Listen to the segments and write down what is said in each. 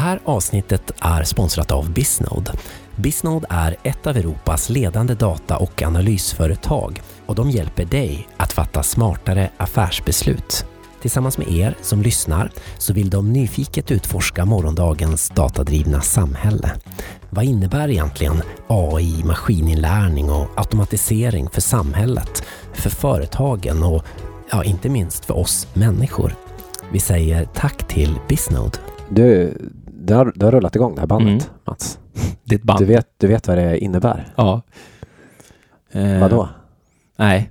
här avsnittet är sponsrat av Bisnode. Bisnode är ett av Europas ledande data- och analysföretag och de hjälper dig att fatta smartare affärsbeslut. Tillsammans med er som lyssnar så vill de nyfiket utforska morgondagens datadrivna samhälle. Vad innebär egentligen AI, maskininlärning och automatisering för samhället, för företagen och inte minst för oss människor? Vi säger tack till Bisnode. Du har rullat igång det här bandet, Mats. Ditt band. Du vet vad det innebär? Ja. Vadå? Nej.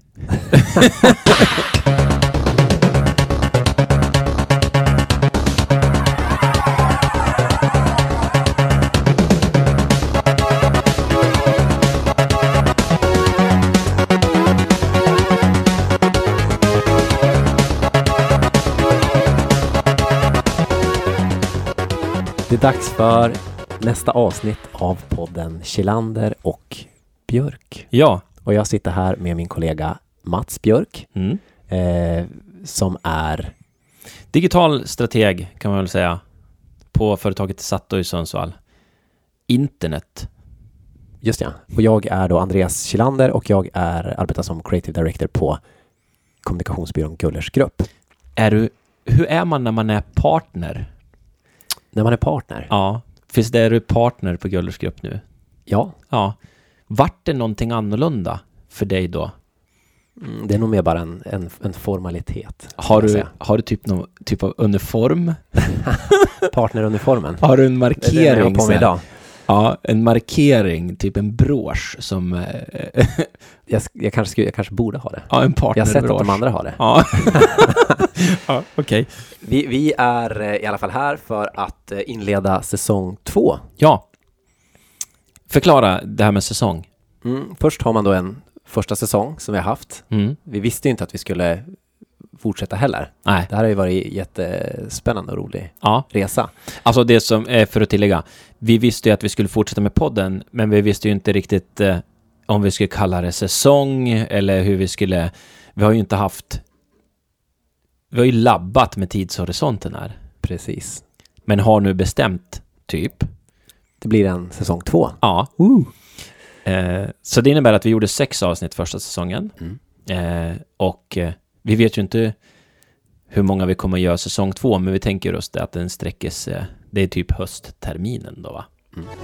Det är dags för nästa avsnitt av podden Kilander och Björk. Ja. Och jag sitter här med min kollega Mats Björk som är digital strateg kan man väl säga på företaget Satto i Sundsvall. Internet. Just ja. Och jag är då Andreas Kilander och jag arbetar som creative director på kommunikationsbyrån Gullers Grupp. Hur är man när man är partner? När man är partner? Ja. Finns det, är du partner på Gullers Grupp nu? Ja. Ja. Vart det någonting annorlunda för dig då? Det är nog mer bara en formalitet. Har du någon typ av uniform? Partneruniformen? Har du en markering? Det är det jag har på mig idag. Ja, en markering, typ en brosch som... jag kanske borde ha det. Ja, en partnerbrosch. Jag har sett att de andra har det. Ja, ja okej. Vi är i alla fall här för att inleda säsong 2. Ja. Förklara det här med säsong. Först har man då en första säsong som vi har haft. Vi visste ju inte att vi skulle fortsätta heller. Nej. Det här har ju varit jättespännande och rolig resa. Alltså det som är, för att tillägga, vi visste ju att vi skulle fortsätta med podden, men vi visste ju inte riktigt om vi skulle kalla det säsong eller hur vi skulle... Vi har ju labbat med tidshorisonten här. Precis. Men har nu bestämt typ. Det blir en säsong 2. Ja. Så det innebär att vi gjorde 6 avsnitt första säsongen. Och vi vet ju inte hur många vi kommer att göra säsong 2, men vi tänker oss att den sträckes, det är typ höstterminen då, va?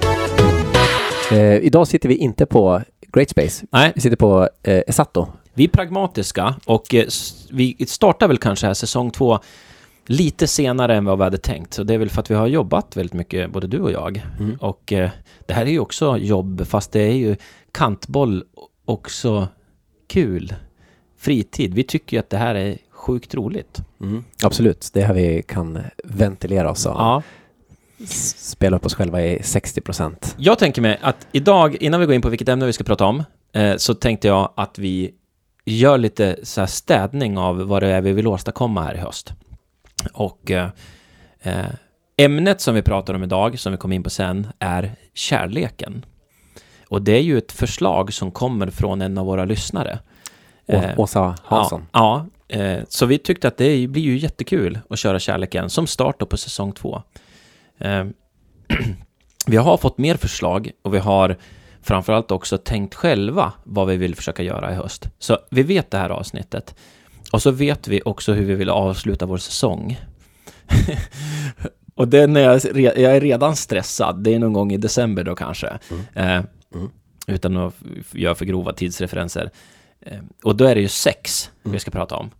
Idag sitter vi inte på Great Space. Nej. Vi sitter på Esatto. Vi är pragmatiska och vi startar väl kanske här säsong 2 lite senare än vad vi hade tänkt. Så det är väl för att vi har jobbat väldigt mycket, både du och jag. Och det här är ju också jobb, fast det är ju kantboll också kul. Fritid. Vi tycker ju att det här är sjukt roligt. Absolut. Det är här vi kan ventilera oss och spela upp oss själva i 60%. Jag tänker mig att idag, innan vi går in på vilket ämne vi ska prata om, så tänkte jag att vi gör lite så här städning av vad det är vi vill åstadkomma här i höst. Och ämnet som vi pratar om idag, som vi kommer in på sen, är kärleken. Och det är ju ett förslag som kommer från en av våra lyssnare. Åsa Hansson. Ja, så vi tyckte att det blir ju jättekul att köra kärleken som start på säsong 2. Vi har fått mer förslag och vi har framförallt också tänkt själva vad vi vill försöka göra i höst. Så vi vet det här avsnittet. Och så vet vi också hur vi vill avsluta vår säsong. Och det är när jag är redan stressad. Det är någon gång i december då kanske. Utan att göra för grova tidsreferenser. Och då är det ju sex vi ska prata om.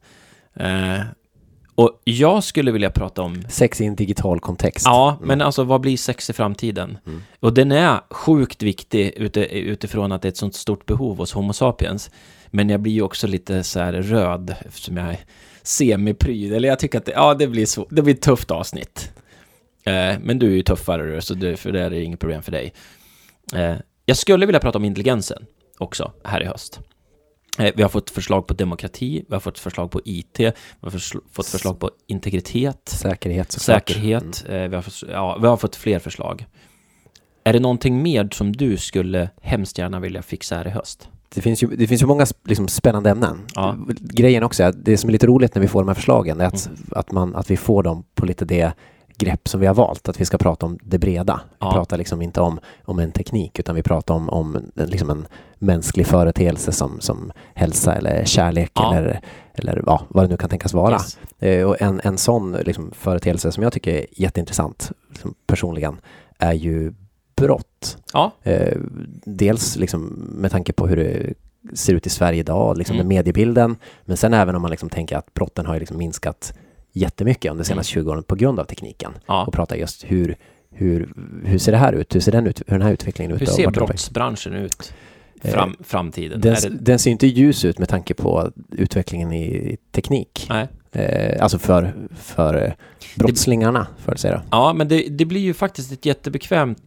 Och jag skulle vilja prata om... Sex i en digital kontext. Ja, men alltså vad blir sex i framtiden? Och den är sjukt viktig utifrån att det är ett sånt stort behov hos Homo sapiens. Men jag blir ju också lite så här röd eftersom jag är semipryd. Eller jag tycker att det blir ett tufft avsnitt. Men du är ju tuffare, så för det är inget problem för dig. Jag skulle vilja prata om intelligensen också här i höst. Vi har fått förslag på demokrati, vi har fått förslag på IT, vi har fått förslag på integritet, säkerhet. Vi har fått fler förslag. Är det någonting mer som du skulle hemskt gärna vilja fixa här i höst? Det finns ju många liksom spännande ämnen. Ja. Grejen också är att det som är lite roligt när vi får de här förslagen är att vi får dem på lite det grepp som vi har valt, att vi ska prata om det breda. Vi Ja. pratar liksom inte om en teknik, utan vi pratar om liksom en mänsklig företeelse som hälsa eller kärlek Ja. eller vad det nu kan tänkas vara. Yes. Och en sån liksom företeelse som jag tycker är jätteintressant liksom personligen är ju brott. Ja. Dels liksom med tanke på hur det ser ut i Sverige idag, liksom med Mm. mediebilden, men sen även om man liksom tänker att brotten har ju liksom minskat jättemycket under de senaste 20 åren på grund av tekniken. Ja. Och prata just hur ser det här ut? Hur ser den här utvecklingen ut? Hur och ser vart den är på väg? brottsbranschen ut? Framtiden? Den ser inte ljus ut med tanke på utvecklingen i teknik. Nej. Alltså för brottslingarna, för att säga det. Ja, men det blir ju faktiskt ett jättebekvämt...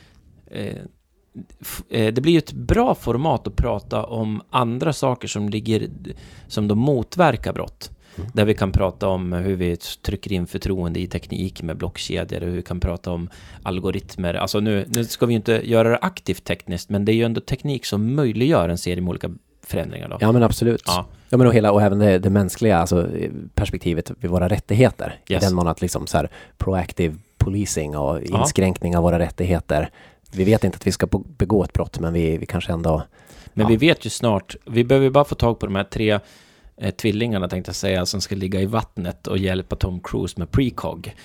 det blir ju ett bra format att prata om andra saker som de motverkar brott. Där vi kan prata om hur vi trycker in förtroende i teknik med blockkedjor, och hur vi kan prata om algoritmer. Alltså nu ska vi ju inte göra det aktivt tekniskt, men det är ju ändå teknik som möjliggör en serie med olika förändringar då. Ja, men absolut. Ja. Ja, men och även det mänskliga, alltså perspektivet vid våra rättigheter. Yes. I den mån att liksom så här proactive policing och inskränkning av våra rättigheter. Vi vet inte att vi ska begå ett brott, men vi kanske ändå... Men vi vet ju snart, vi behöver bara få tag på de här 3 tvillingarna, tänkte jag säga, som ska ligga i vattnet och hjälpa Tom Cruise med precog.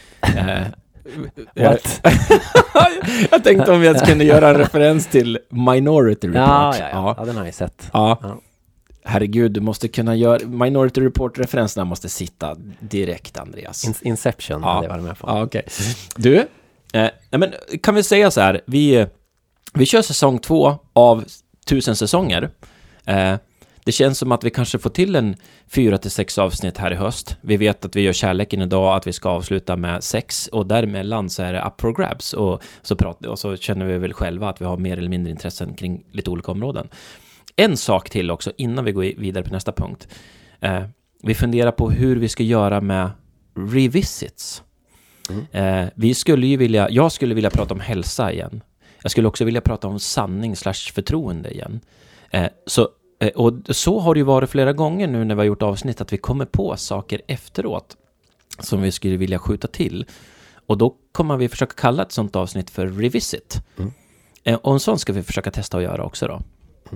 Jag tänkte om jag kunde göra en referens till Minority Report. Ja, den har jag sett. Ja. Herregud, du måste kunna göra... Minority Report-referenserna måste sitta direkt, Andreas. Inception, Ja. det var det med på. Ja, okej. Du, men kan vi säga så här, vi kör säsong 2 av 1000 säsonger. Det känns som att vi kanske får till en 4-6 avsnitt här i höst. Vi vet att vi gör kärleken idag, att vi ska avsluta med 6, och däremellan så är det up for grabs, och så känner vi väl själva att vi har mer eller mindre intressen kring lite olika områden. En sak till också innan vi går vidare på nästa punkt. Vi funderar på hur vi ska göra med revisits. Jag skulle vilja prata om hälsa igen. Jag skulle också vilja prata om sanning/förtroende igen. Och så har det ju varit flera gånger nu när vi har gjort avsnitt, att vi kommer på saker efteråt som vi skulle vilja skjuta till. Och då kommer vi försöka kalla ett sånt avsnitt för revisit. Och en sån ska vi försöka testa att göra också då.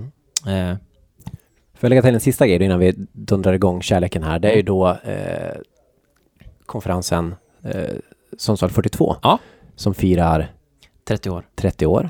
Får jag lägga till en sista grej innan vi dundrar igång kärleken här. Det är ju då konferensen Sundsvall 42 som firar 30 år.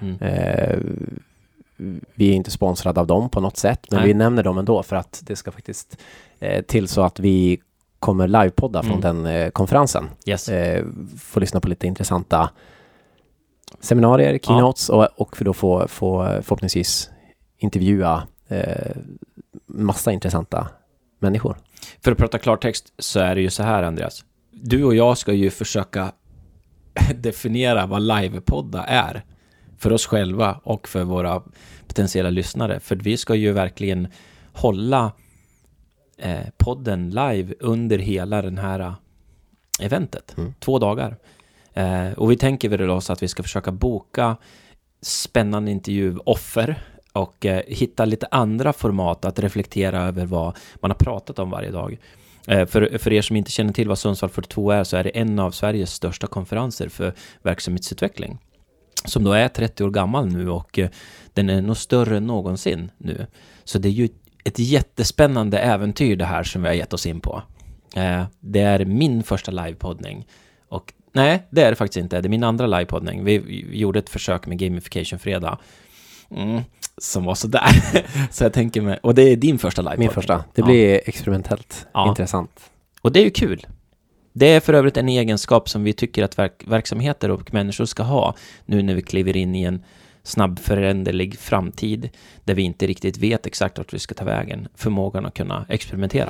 Vi är inte sponsrade av dem på något sätt, men vi nämner dem ändå för att det ska faktiskt till så att vi kommer livepodda från den konferensen. Yes. Få lyssna på lite intressanta seminarier, keynotes och för då få förhoppningsvis intervjua massa intressanta människor. För att prata klartext så är det ju så här, Andreas. Du och jag ska ju försöka definiera vad livepodda är för oss själva och för våra potentiella lyssnare. För vi ska ju verkligen hålla podden live under hela den här eventet. 2 dagar. Och vi tänker väl oss att vi ska försöka boka spännande intervjuoffer och hitta lite andra format att reflektera över vad man har pratat om varje dag. För er som inte känner till vad Sundsvall 42 är, så är det en av Sveriges största konferenser för verksamhetsutveckling, som då är 30 år gammal nu, och den är nog större än någonsin nu. Så det är ju ett jättespännande äventyr det här som vi har gett oss in på. Det är min första livepoddning. Och nej, det är det faktiskt inte. Det är min andra livepoddning. Vi gjorde ett försök med Gamification Fredag. Som var så där. Så jag tänker mig, och det är din första livepoddning. Min första. Det blir experimentellt intressant. Och det är ju kul. Det är för övrigt en egenskap som vi tycker att verksamheter och människor ska ha nu när vi kliver in i en snabb föränderlig framtid där vi inte riktigt vet exakt vart vi ska ta vägen. Förmågan att kunna experimentera.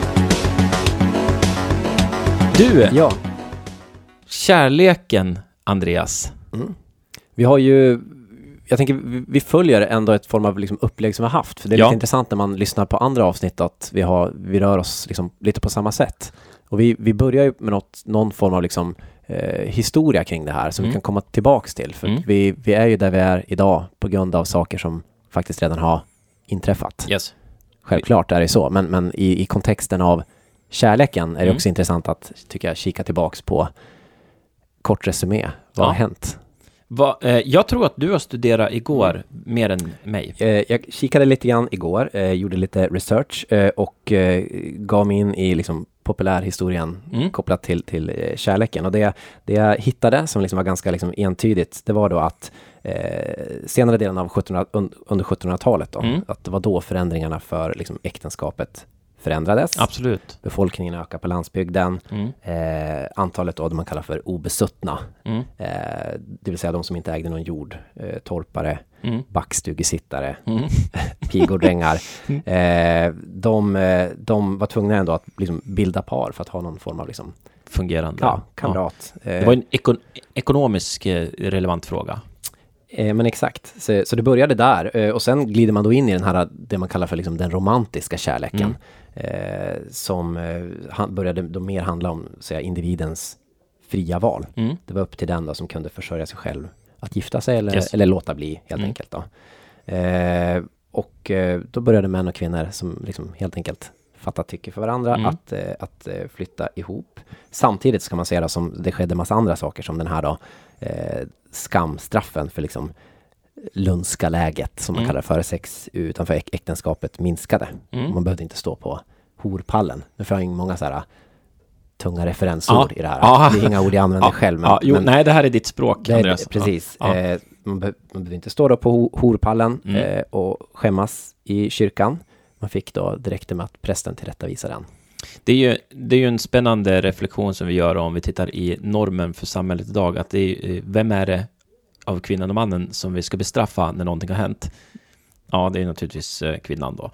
Du! Ja. Kärleken, Andreas. Vi har ju... Jag tänker, vi följer ändå ett form av liksom upplägg som vi har haft. För det är lite intressant när man lyssnar på andra avsnitt att vi rör oss liksom lite på samma sätt. Och vi börjar ju med någon form av liksom, historia kring det här som vi kan komma tillbaks till. För vi är ju där vi är idag på grund av saker som faktiskt redan har inträffat. Yes. Självklart är det så. Men i kontexten av kärleken är det också intressant att, tycker jag, kika tillbaks på kort resumé. Vad har hänt? Jag tror att du har studerat igår mer än mig. Jag kikade lite grann igår, gjorde lite research och gav mig in i liksom populärhistorien kopplat till kärleken. Och det jag hittade som liksom var ganska liksom entydigt, det var då att senare delen av under 1700-talet då, att det var då förändringarna för liksom äktenskapet förändrades. Absolut. Befolkningen ökar på landsbygden. Antalet då man kallar för obesuttna. Det vill säga de som inte ägde någon jord. Torpare, backstugesittare, pigordrängar. De var tvungna ändå att liksom bilda par för att ha någon form av liksom fungerande. Kamrat. Det var en ekonomisk relevant fråga. Men exakt. Så det började där. Och sen glider man då in i den här, det man kallar för liksom den romantiska kärleken. Som började då mer handla om individens fria val. Det var upp till den då som kunde försörja sig själv att gifta sig eller låta bli helt enkelt då. Och då började män och kvinnor som liksom helt enkelt fatta tycke för varandra att flytta ihop. Samtidigt ska man säga då, som det skedde massa andra saker som den här då skamstraffen för liksom lunska läget som man kallar för sex utanför äktenskapet minskade. Man behövde inte stå på horpallen. Nu får jag många så här tunga referensord i det här. Det är inga ord jag använder själv. Men nej, det här är ditt språk, Andreas. Precis. Man behövde inte stå då på horpallen och skämmas i kyrkan. Man fick då direkt med att prästen tillrättavisa den. Det är ju en spännande reflektion som vi gör om vi tittar i normen för samhället idag. Att vem är det av kvinnan och mannen som vi ska bestraffa när någonting har hänt? Ja, det är naturligtvis kvinnan då.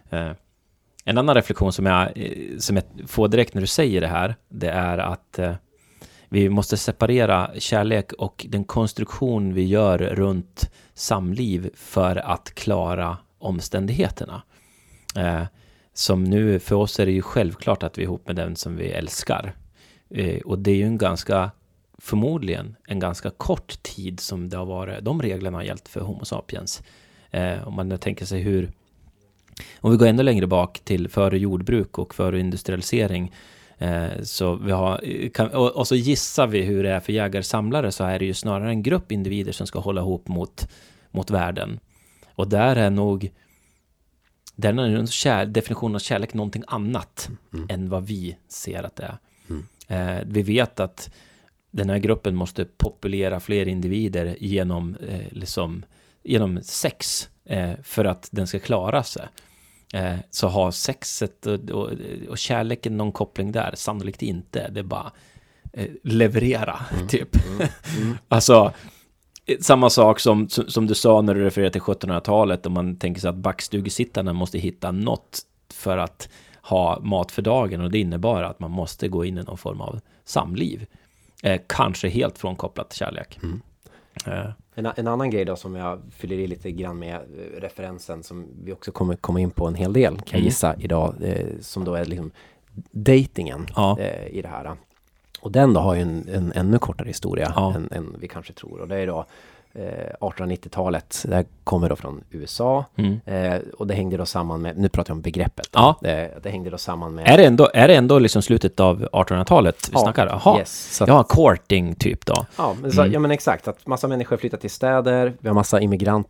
En annan reflektion som jag får direkt när du säger det här, det är att vi måste separera kärlek och den konstruktion vi gör runt samliv för att klara omständigheterna. Som nu, för oss är det ju självklart att vi är ihop med den som vi älskar. Och det är ju förmodligen en ganska kort tid som det har varit, de reglerna har gällt för Homo sapiens. Om man tänker sig om vi går ännu längre bak till före jordbruk och före industrialisering, så och så gissar vi hur det är för jägare-samlare, så är det ju snarare en grupp individer som ska hålla ihop mot världen. Och där är nog definitionen av kärlek någonting annat än vad vi ser att det är. Vi vet att den här gruppen måste populera fler individer genom sex för att den ska klara sig. Så har sexet och kärleken någon koppling där? Sannolikt inte. Det är bara leverera, typ. Alltså, samma sak som du sa när du refererade till 1700-talet, om man tänker sig att backstugesittarna måste hitta något för att ha mat för dagen, och det innebar att man måste gå in i någon form av samliv. Kanske helt frånkopplat till kärlek. En annan grej då som jag fyller i lite grann med referensen som vi också kommer komma in på en hel del, kan jag gissa idag, som då är liksom datingen i det här. Och den då har ju en ännu kortare historia än vi kanske tror. Och det är då 1890-talet. Det kommer då från USA. Och det hängde då samman med, nu pratar jag om begreppet. Det hängde då samman med... Är det ändå liksom slutet av 1800-talet vi snackar? Jaha, yes, courting typ då. Ja, men exakt. Att massa människor flyttar till städer. Vi har massa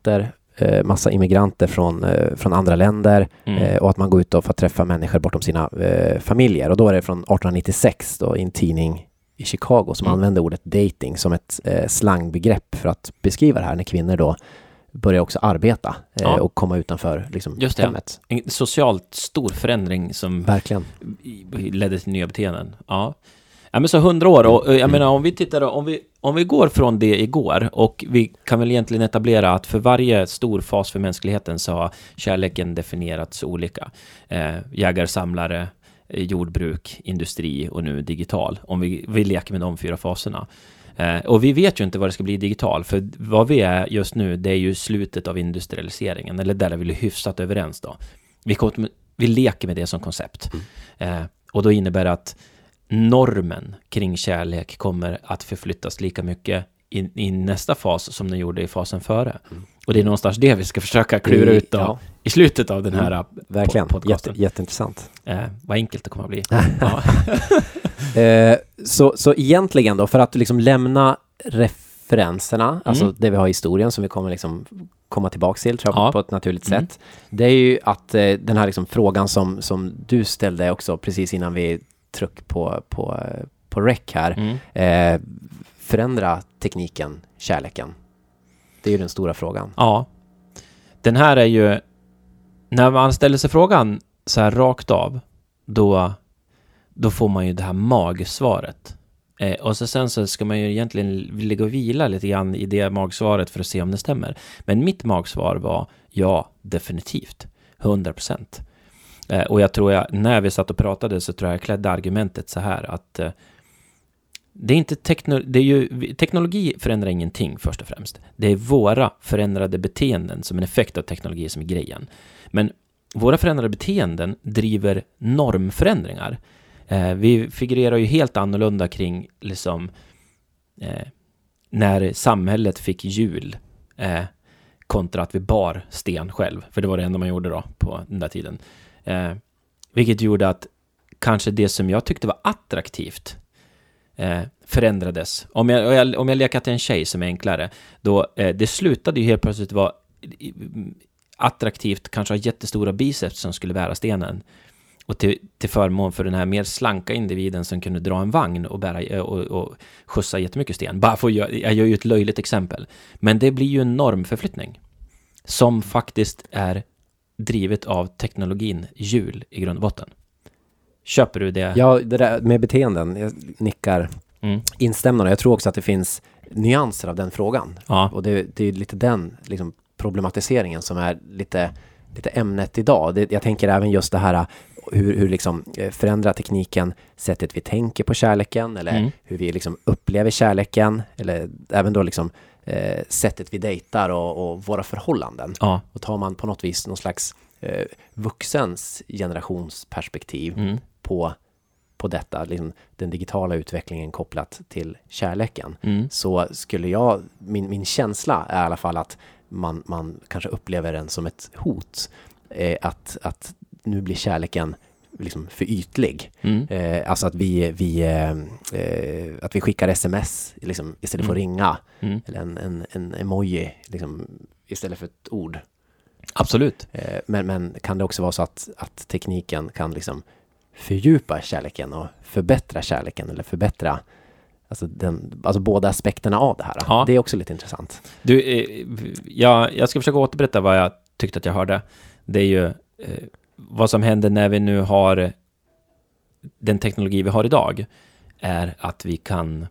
immigranter från andra länder och att man går ut och får träffa människor bortom sina familjer. Och då är det från 1896 då, i en tidning i Chicago som använde ordet dating som ett slangbegrepp för att beskriva det här när kvinnor då börjar också arbeta och komma utanför liksom, just det, hemmet. En socialt stor förändring som verkligen ledde till nya beteenden. Ja, men så 100 år, och jag menar, om vi tittar då, om vi går från det igår, och vi kan väl egentligen etablera att för varje stor fas för mänskligheten så har kärleken definierats olika. Jägare-samlare, jordbruk, industri och nu digital. Om vi leker med de 4 faserna. Och vi vet ju inte vad det ska bli digital, för vad vi är just nu, det är ju slutet av industrialiseringen, eller där är vi hyfsat överens då. Vi leker med det som koncept. Och då innebär det att normen kring kärlek kommer att förflyttas lika mycket i nästa fas som den gjorde i fasen före. Och det är någonstans det vi ska försöka klura ut då, i slutet av den här verkligen. podcasten. Jätteintressant. Vad enkelt det kommer att bli. Så egentligen då, för att liksom lämna referenserna, alltså det vi har i historien som vi kommer liksom komma tillbaka till, tror jag, på ett naturligt sätt. Det är ju att den här liksom frågan som du ställde också precis innan vi tryck på rec här, förändra tekniken, kärleken. Det är ju den stora frågan. Ja. Den här är ju, när man ställer sig frågan så här rakt av, då får man ju det här magsvaret. Och sen så ska man ju egentligen ligga och vila lite grann i det magsvaret för att se om det stämmer. Men mitt magsvar var ja, definitivt. 100%. Och jag tror när vi satt och pratade så tror jag klädde argumentet så här att det är inte teknologi förändrar ingenting först och främst. Det är våra förändrade beteenden som en effekt av teknologi som är grejen. Men våra förändrade beteenden driver normförändringar. Vi figurerar ju helt annorlunda kring liksom, när samhället fick hjul kontra att vi bar sten själv. För det var det enda man gjorde då på den där tiden. Vilket gjorde att kanske det som jag tyckte var attraktivt förändrades. Om jag leker till en tjej som är enklare, då det slutade ju helt plötsligt vara attraktivt, kanske ha jättestora biceps som skulle bära stenen. Och till förmån för den här mer slanka individen som kunde dra en vagn och bära och skjutsa jättemycket sten. Jag gör ju ett löjligt exempel. Men det blir ju en normförflyttning som faktiskt är drivet av teknologin hjul i grund och botten. Köper du det? Ja, det där med beteenden, jag nickar instämmande. Jag tror också att det finns nyanser av den frågan. Ja. Och det är lite den liksom, problematiseringen som är lite ämnet idag. Jag tänker även just det här hur liksom förändrar tekniken sättet vi tänker på kärleken eller hur vi liksom upplever kärleken eller även då liksom sättet vi dejtar och våra förhållanden. Ja. Och tar man på något vis någon slags vuxens generationsperspektiv på detta, liksom den digitala utvecklingen kopplat till kärleken, så skulle min känsla är i alla fall att man kanske upplever den som ett hot, att nu blir kärleken liksom för ytlig. Alltså att vi skickar sms liksom, istället för att ringa, eller en emoji liksom, istället för ett ord. Absolut. Men kan det också vara så att tekniken kan liksom fördjupa kärleken och förbättra kärleken eller förbättra alltså båda aspekterna av det här. Ja. Det är också lite intressant. Jag ska försöka återberätta vad jag tyckte att jag hörde. Det är ju vad som händer när vi nu har den teknologi vi har idag är att vi kan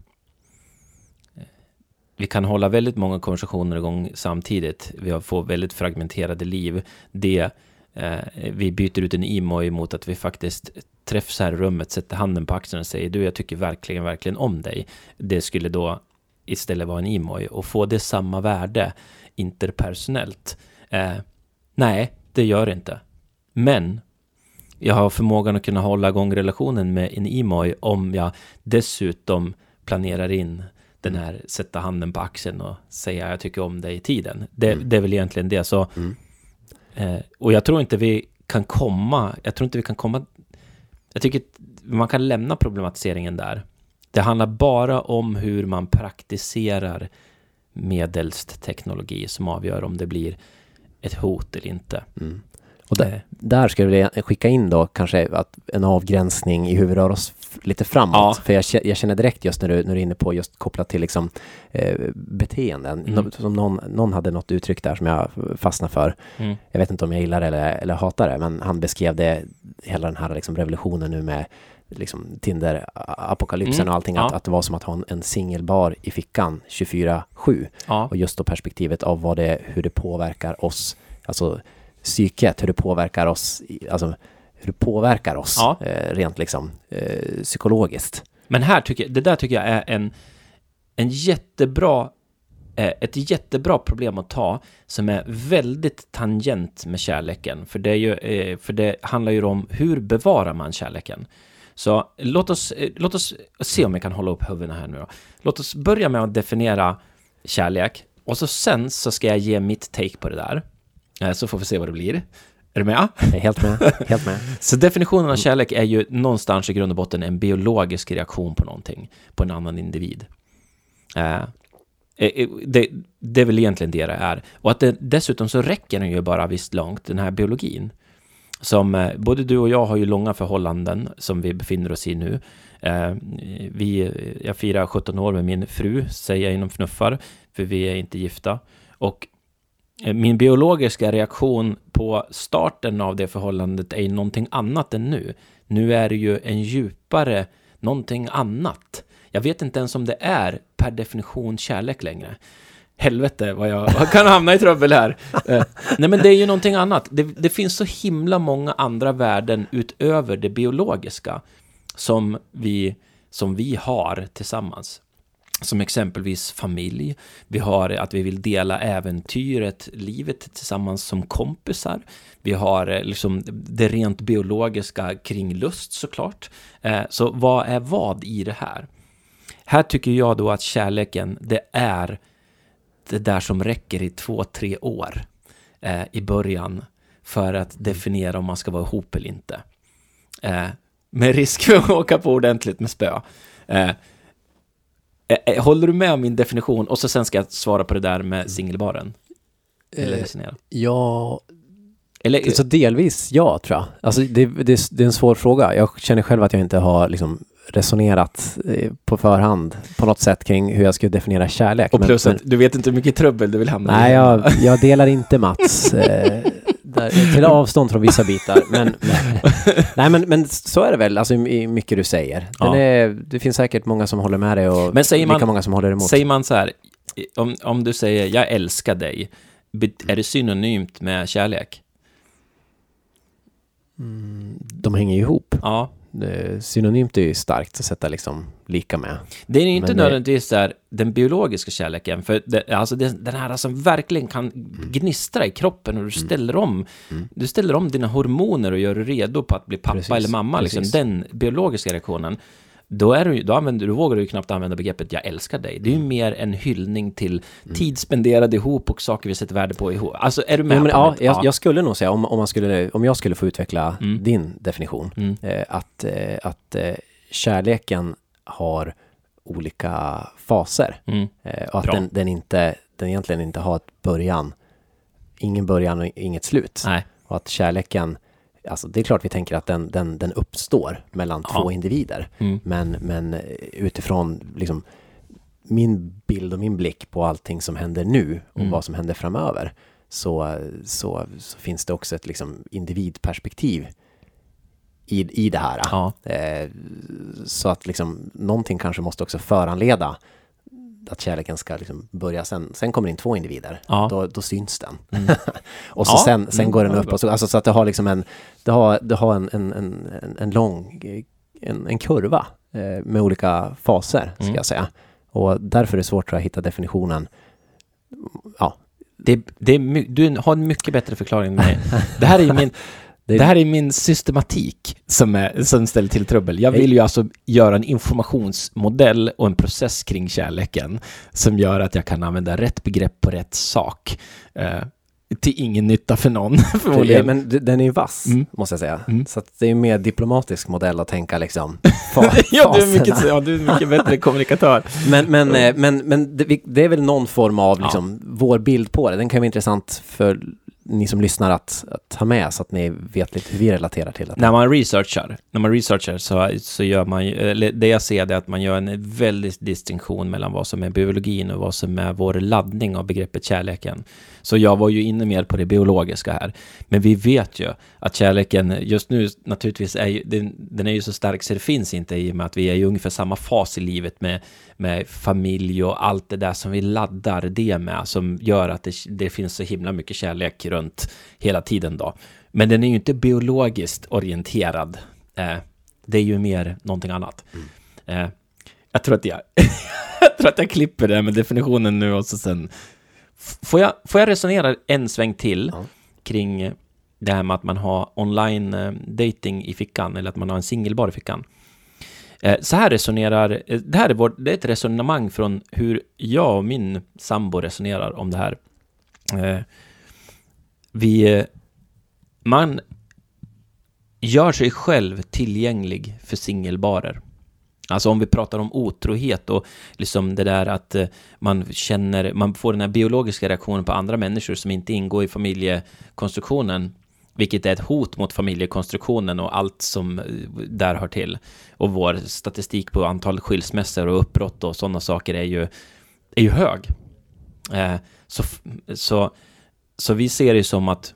hålla väldigt många konversationer igång samtidigt. Vi får väldigt fragmenterade liv. Vi byter ut en emoji mot att vi faktiskt träffas här i rummet, sätter handen på axeln och säger du, jag tycker verkligen, verkligen om dig. Det skulle då istället vara en emoji och få det samma värde interpersonellt. Nej, det gör det inte. Men jag har förmågan att kunna hålla igång relationen med en emoji om jag dessutom planerar in den här sätta handen på axeln och säga jag tycker om dig i tiden. Det är väl egentligen det. Så, och jag tror inte vi kan komma. Jag tycker man kan lämna problematiseringen där. Det handlar bara om hur man praktiserar medelst teknologi som avgör om det blir ett hot eller inte. Och där skulle jag skicka in då kanske en avgränsning i hur vi rör oss lite framåt. Ja. För jag känner direkt just när du är inne på just kopplat till liksom, beteenden. Som någon hade något uttryck där som jag fastnar för. Jag vet inte om jag gillar det eller hatar det, men han beskrev det, hela den här liksom revolutionen nu med liksom Tinder-apokalypsen och allting, att det var som att ha en singelbar i fickan 24/7. Ja. Och just då perspektivet av hur det påverkar oss, alltså psyket, hur det påverkar oss rent liksom psykologiskt. Men det där tycker jag är ett jättebra problem att ta, som är väldigt tangent med kärleken, för det handlar ju om hur bevarar man kärleken. Så låt oss se om jag kan hålla upp huvudena här nu då. Låt oss börja med att definiera kärlek. Och så sen så ska jag ge mitt take på det där. Så får vi se vad det blir. Är du med? Jag är helt med. Så definitionen av kärlek är ju någonstans i grund och botten en biologisk reaktion på någonting, på en annan individ. Det är väl egentligen det är. Och att dessutom så räcker den ju bara visst långt, den här biologin. Som både du och jag har ju långa förhållanden som vi befinner oss i nu. Jag firar 17 år med min fru, säger jag inom fnuffar, för vi är inte gifta. Och min biologiska reaktion på starten av det förhållandet är någonting annat än nu. Nu är det ju en djupare någonting annat. Jag vet inte ens om det är per definition kärlek längre. Helvete vad jag kan hamna i trubbel här. Nej, men det är ju någonting annat. Det finns så himla många andra värden utöver det biologiska som vi har tillsammans. Som exempelvis familj. Vi har att vi vill dela äventyret, livet tillsammans som kompisar. Vi har liksom det rent biologiska kring lust såklart. Så vad är vad i det här? Här tycker jag då att kärleken, det är det där som räcker i 2-3 år i början för att definiera om man ska vara ihop eller inte. Med risk för att åka på ordentligt med spö. Håller du med om min definition? Och så sen ska jag svara på det där med singelbaren. Eller resonera. Ja, eller, så delvis ja, tror jag. Alltså det är en svår fråga. Jag känner själv att jag inte har liksom resonerat på förhand på något sätt kring hur jag ska definiera kärlek. Och plus att du vet inte hur mycket trubbel du vill hamna i. Nej, jag delar inte Mats till avstånd från vissa bitar. Men så är det väl, alltså i mycket du säger. Det finns säkert många som håller med dig och lika många som håller emot. Säger man så här, om du säger jag älskar dig, är det synonymt med kärlek? De hänger ihop. Ja. Synonymt är ju starkt att sätta liksom lika med. Det är ju inte nödvändigtvis där den biologiska kärleken, för den här som verkligen kan gnistra i kroppen och du ställer om dina hormoner och gör dig redo på att bli pappa eller mamma, liksom, den biologiska reaktionen. Då vågar du ju knappt använda begreppet jag älskar dig. Det är ju mer en hyllning till tid spenderad ihop och saker vi sätter värde på ihop. Alltså är du med på det? Jag skulle nog säga om jag skulle få utveckla din definition att kärleken har olika faser och att den egentligen inte har ingen början och inget slut. Nej. Och att kärleken, alltså det är klart vi tänker att den uppstår mellan två individer. Men utifrån liksom min bild och min blick på allting som händer nu och vad som händer framöver så finns det också ett liksom individperspektiv i det här. Ja. Så att liksom någonting kanske måste också föranleda att kärleken ska liksom börja, sen kommer in 2 individer. Ja. Då syns den. Och så sen går den upp och så att det har liksom en lång en kurva med olika faser ska jag säga. Och därför är det svårt att hitta definitionen. Ja. Du har en mycket bättre förklaring än mig. Det här är min systematik som ställer till trubbel. Jag vill ju alltså göra en informationsmodell och en process kring kärleken som gör att jag kan använda rätt begrepp på rätt sak. Till ingen nytta för någon. Men den är ju vass, måste jag säga. Så att det är en mer diplomatisk modell att tänka liksom. Ja, du är mycket bättre kommunikatör. Men det är väl någon form av liksom, vår bild på det. Den kan vara intressant för ni som lyssnar att ta med så att ni vet lite hur vi relaterar till det. När man researchar så gör man ju, det jag ser är att man gör en väldigt distinktion mellan vad som är biologin och vad som är vår laddning av begreppet kärleken. Så jag var ju inne mer på det biologiska här. Men vi vet ju att kärleken just nu naturligtvis den är ju så stark så det finns inte, i och med att vi är i ungefär samma fas i livet med familj och allt det där som vi laddar det med, som gör att det finns så himla mycket kärlek runt hela tiden då. Men den är ju inte biologiskt orienterad. Det är ju mer någonting annat. Jag tror att jag klipper det med definitionen nu och så sen får jag resonera en sväng till kring det här med att man har online dating i fickan eller att man har en singelbar i fickan. Så här resonerar, det är ett resonemang från hur jag och min sambo resonerar om det här. Man gör sig själv tillgänglig för singelbarer. Alltså om vi pratar om otrohet och liksom det där att man får den här biologiska reaktionen på andra människor som inte ingår i familjekonstruktionen, vilket är ett hot mot familjekonstruktionen och allt som där hör till. Och vår statistik på antal skilsmässor och uppbrott och sådana saker är ju hög. Så vi ser det som att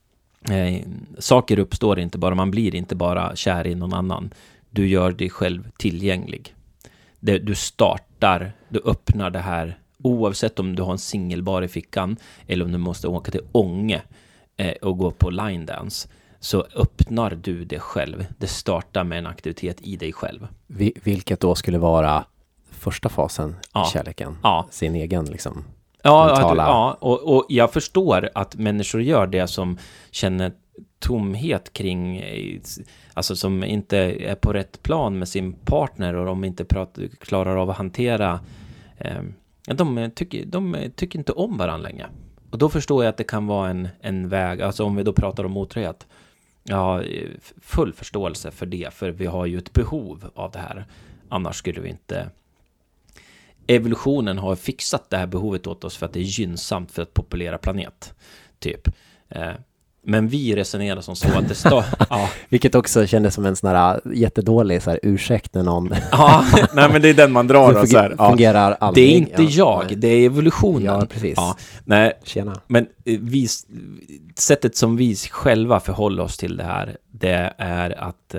saker uppstår inte bara, man blir inte bara kär i någon annan. Du gör dig själv tillgänglig. Du öppnar det här, oavsett om du har en singelbar i fickan eller om du måste åka till Ånge och gå på line dance, så öppnar du det själv. Det startar med en aktivitet i dig själv. Vilket då skulle vara första fasen i kärleken. Ja. Sin egen liksom. Och jag förstår att människor gör det som känner tomhet kring, alltså som inte är på rätt plan med sin partner och de inte klarar av att hantera, de tycker inte om varandra längre. Och då förstår jag att det kan vara en väg, alltså om vi då pratar om otrohet. Jag har full förståelse för det, för vi har ju ett behov av det här. Annars skulle vi inte... Evolutionen har fixat det här behovet åt oss för att det är gynnsamt för att populera planet, typ. Men vi resonerar som så att det står... Ja. Vilket också kändes som en sån här jättedålig så här, ursäkt när någon... Ja, nej men det är den man drar. Det fungerar aldrig. Det är inte jag, det är evolutionen. Ja, precis. Ja, nej, tjena. Men sättet som vi själva förhåller oss till det här, det är att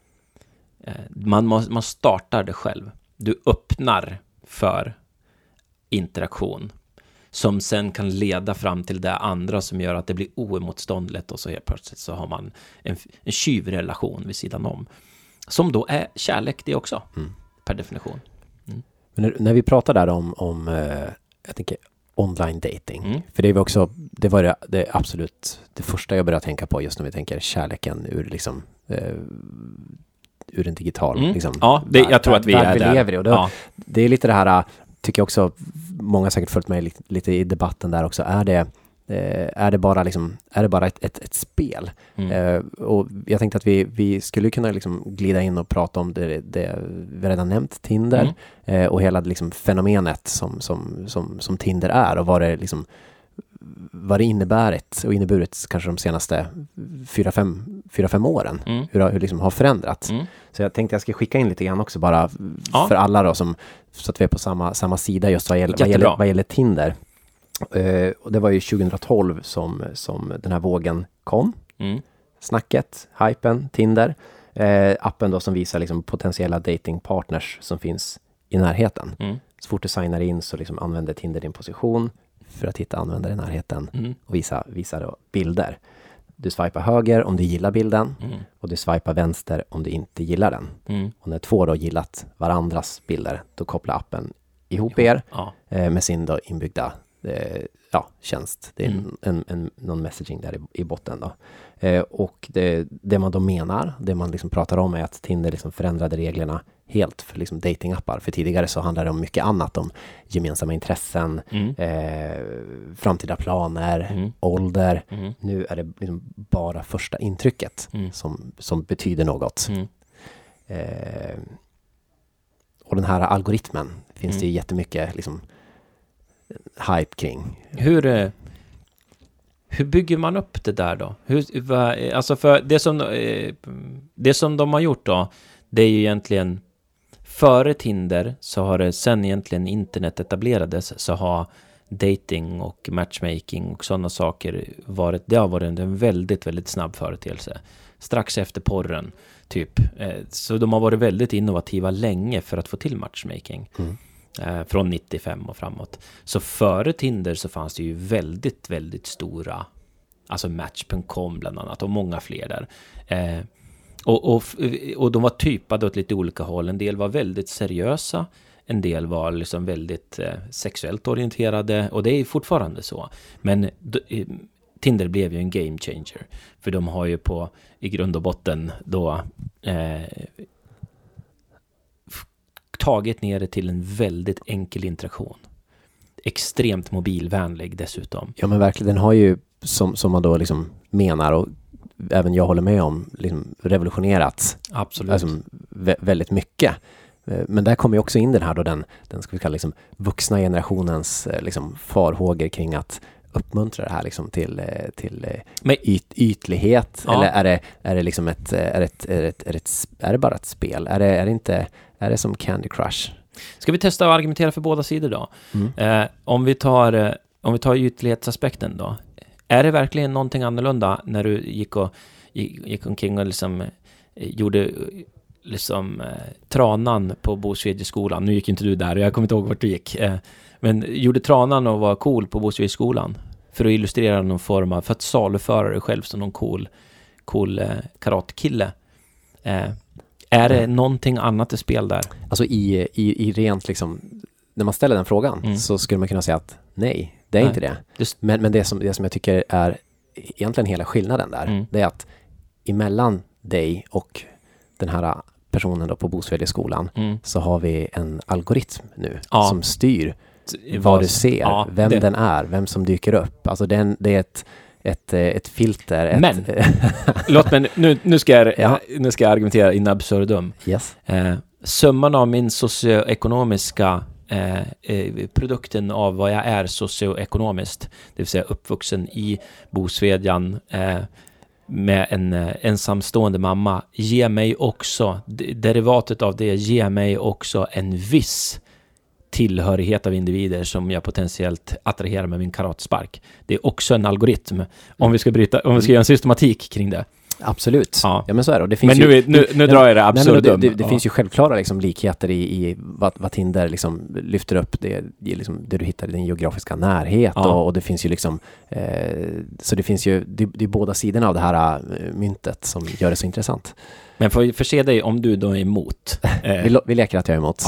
man startar det själv. Du öppnar för interaktion som sen kan leda fram till det andra som gör att det blir oemotståndligt, och så helt plötsligt så har man en tjuvrelation vid sidan om. Som då är kärlek det också, per definition. Mm. Men när vi pratar där om jag tänker online dating, för det var det absolut det första jag började tänka på just när vi tänker kärleken ur liksom ur en digital liksom, ja, jag tror att vi är där. Lever i. Och då, det är lite det här, tycker jag också, många säkert följt mig lite i debatten där också, är det bara ett spel? Och jag tänkte att vi skulle kunna liksom glida in och prata om det vi redan nämnt, Tinder, och hela liksom fenomenet som Tinder är, och vad det inneburit kanske de senaste 4-5 åren, hur det liksom har förändrats. Så jag tänkte jag ska skicka in lite grann också bara för alla då, så att vi är på samma sida just vad gäller Tinder. Och det var ju 2012 som den här vågen kom. Snacket, hypen, Tinder. Appen då som visar liksom potentiella datingpartners som finns i närheten. Så fort du signar in så liksom använder Tinder din position för att hitta användare i närheten och visa då bilder. Du swipar höger om du gillar bilden och du swipar vänster om du inte gillar den. Och när två då gillat varandras bilder, då kopplar appen ihop er med sin då inbyggda tjänst. Det är någon messaging där i botten då. Och det man då menar, det man liksom pratar om, är att Tinder liksom förändrade reglerna helt för liksom datingappar. För tidigare så handlade det om mycket annat, om gemensamma intressen, framtida planer, ålder. Nu är det liksom bara första intrycket som betyder något. Och den här algoritmen finns det ju jättemycket liksom hype kring. Hur bygger man upp det där då? Alltså för det som de har gjort då, det är ju egentligen före Tinder, så har det sen egentligen internet etablerades, så har dating och matchmaking och sådana saker varit en väldigt, väldigt snabb företeelse. Strax efter porren, typ. Så de har varit väldigt innovativa länge för att få till matchmaking. Från 95 och framåt. Så före Tinder så fanns det ju väldigt, väldigt stora, alltså Match.com bland annat, och många fler där. Och de var typade åt lite olika håll. En del var väldigt seriösa, en del var liksom väldigt sexuellt orienterade, och det är fortfarande så. Men Tinder blev ju en game changer, för de har ju i grund och botten då tagit ner det till en väldigt enkel interaktion. Extremt mobilvänlig dessutom. Ja, men verkligen, den har ju som man då liksom menar, och även jag håller med om, liksom revolutionerat. Absolut. Alltså, väldigt mycket. Men där kommer ju också in den här då, den ska vi kalla liksom vuxna generationens liksom farhågor kring att uppmuntra det här liksom till ytlighet. Ja. Eller är det liksom är det bara ett spel? Är det som Candy Crush? Ska vi testa att argumentera för båda sidor då? Om vi tar ytlighetsaspekten då. Är det verkligen någonting annorlunda när du gick omkring och liksom gjorde liksom tranan på Bosvedjeskolan? Nu gick inte du där, jag kommer inte ihåg vart du gick. Men gjorde tranan och var cool på Bosvedjeskolan för att illustrera någon form av, för att saluföra dig själv som någon cool karatekille. Är det någonting annat i spel där? Alltså i rent liksom, när man ställer den frågan så skulle man kunna säga att nej, det är inte det. Men det som jag tycker är egentligen hela skillnaden där, det är att emellan dig och den här personen då på Bosvedjeskolan så har vi en algoritm nu som styr vad du ser, den är, vem som dyker upp. Alltså det är ett filter. Men, låt mig, nu ska jag argumentera in absurdum. Yes. Summan av min socioekonomiska produkten av vad jag är socioekonomiskt, det vill säga uppvuxen i Bosvedjan med en ensamstående mamma, ger mig också, derivatet av det ger mig också en viss tillhörighet av individer som jag potentiellt attraherar med min karatspark. Det är också en algoritm. Om vi ska göra en systematik kring det. Absolut. Ja, men så är det. Det finns nu drar jag det absurdum. Det finns ju självklara liksom likheter i vad Tinder liksom lyfter upp, det du hittar i din geografiska närhet och det finns ju liksom så det finns ju det är båda sidorna av det här myntet som gör det så intressant. Men för att förse dig, om du då är emot vi leker att jag är emot.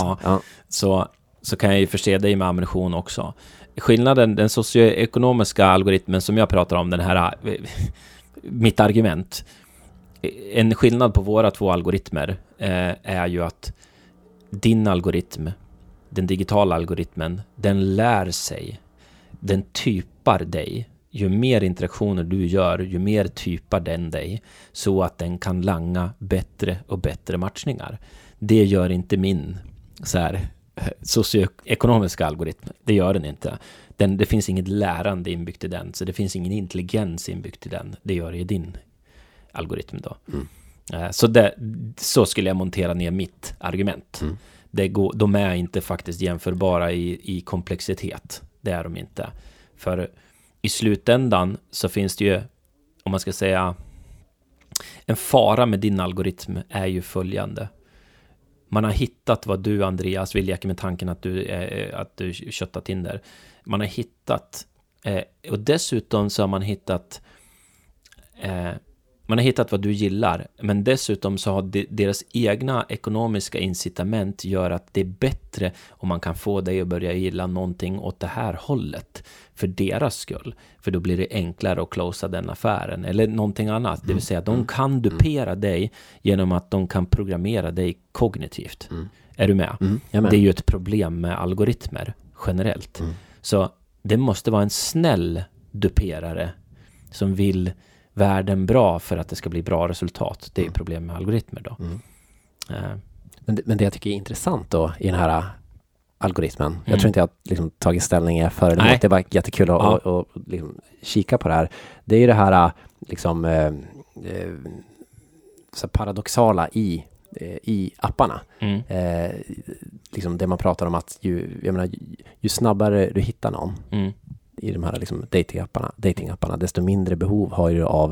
Så kan jag ju förse dig med ammunition också. Skillnaden, den socioekonomiska algoritmen som jag pratar om, den här mitt argument, en skillnad på våra två algoritmer är ju att din algoritm, den digitala algoritmen, den lär sig, den typar dig. Ju mer interaktioner du gör, ju mer typar den dig, så att den kan langa bättre och bättre matchningar. Det gör inte min så här socioekonomiska algoritm. Det gör den inte. Det finns inget lärande inbyggt i den, så det finns ingen intelligens inbyggt i den. Det gör det i din algoritm då. Så skulle jag montera ner mitt argument. De är inte faktiskt jämförbara i komplexitet. Det är de inte. För i slutändan så finns det ju, om man ska säga, en fara med din algoritm är ju följande. Man har hittat vad du, Andreas, vill leka med tanken att du köttar Tinder. Man har hittat, och dessutom så har man hittat vad du gillar, men dessutom så har deras egna ekonomiska incitament gör att det är bättre om man kan få dig att börja gilla någonting åt det här hållet för deras skull. För då blir det enklare att closea den affären eller någonting annat. Det vill säga de kan dupera dig genom att de kan programmera dig kognitivt. Är du med? Det är ju ett problem med algoritmer generellt. Så det måste vara en snäll duperare som vill världen bra för att det ska bli bra resultat. Det är problem med algoritmer då. Men det jag tycker är intressant då i den här algoritmen, jag tror inte jag liksom tagit ställning för eller emot, det var jättekul att liksom kika på det här. Det är ju det här liksom så paradoxala i apparna. Liksom det man pratar om att ju snabbare du hittar någon i de här liksom datingapparna, desto mindre behov har du av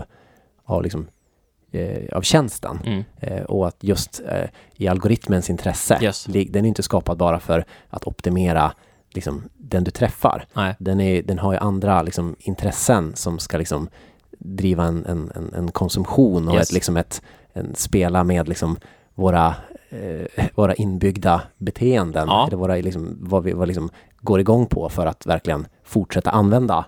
tjänsten. Och att just i algoritmens intresse, den är inte skapad bara för att optimera liksom den du träffar. Den har ju andra liksom intressen som ska liksom driva en konsumtion och spela med liksom våra inbyggda beteenden eller våra liksom, vad vi liksom går igång på för att verkligen fortsätta använda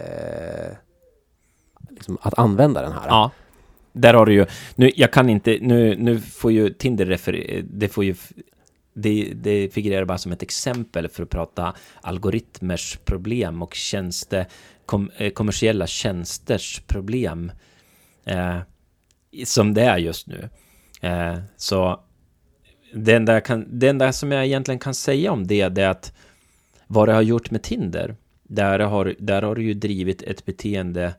liksom att använda den här. Ja. Där har du ju nu får ju Tinder det får ju det figurerar bara som ett exempel för att prata algoritmers problem och kommersiella tjänsters problem som det är just nu. Så det enda som jag egentligen kan säga om det är att vad det har gjort med Tinder, där har det ju drivit ett beteende.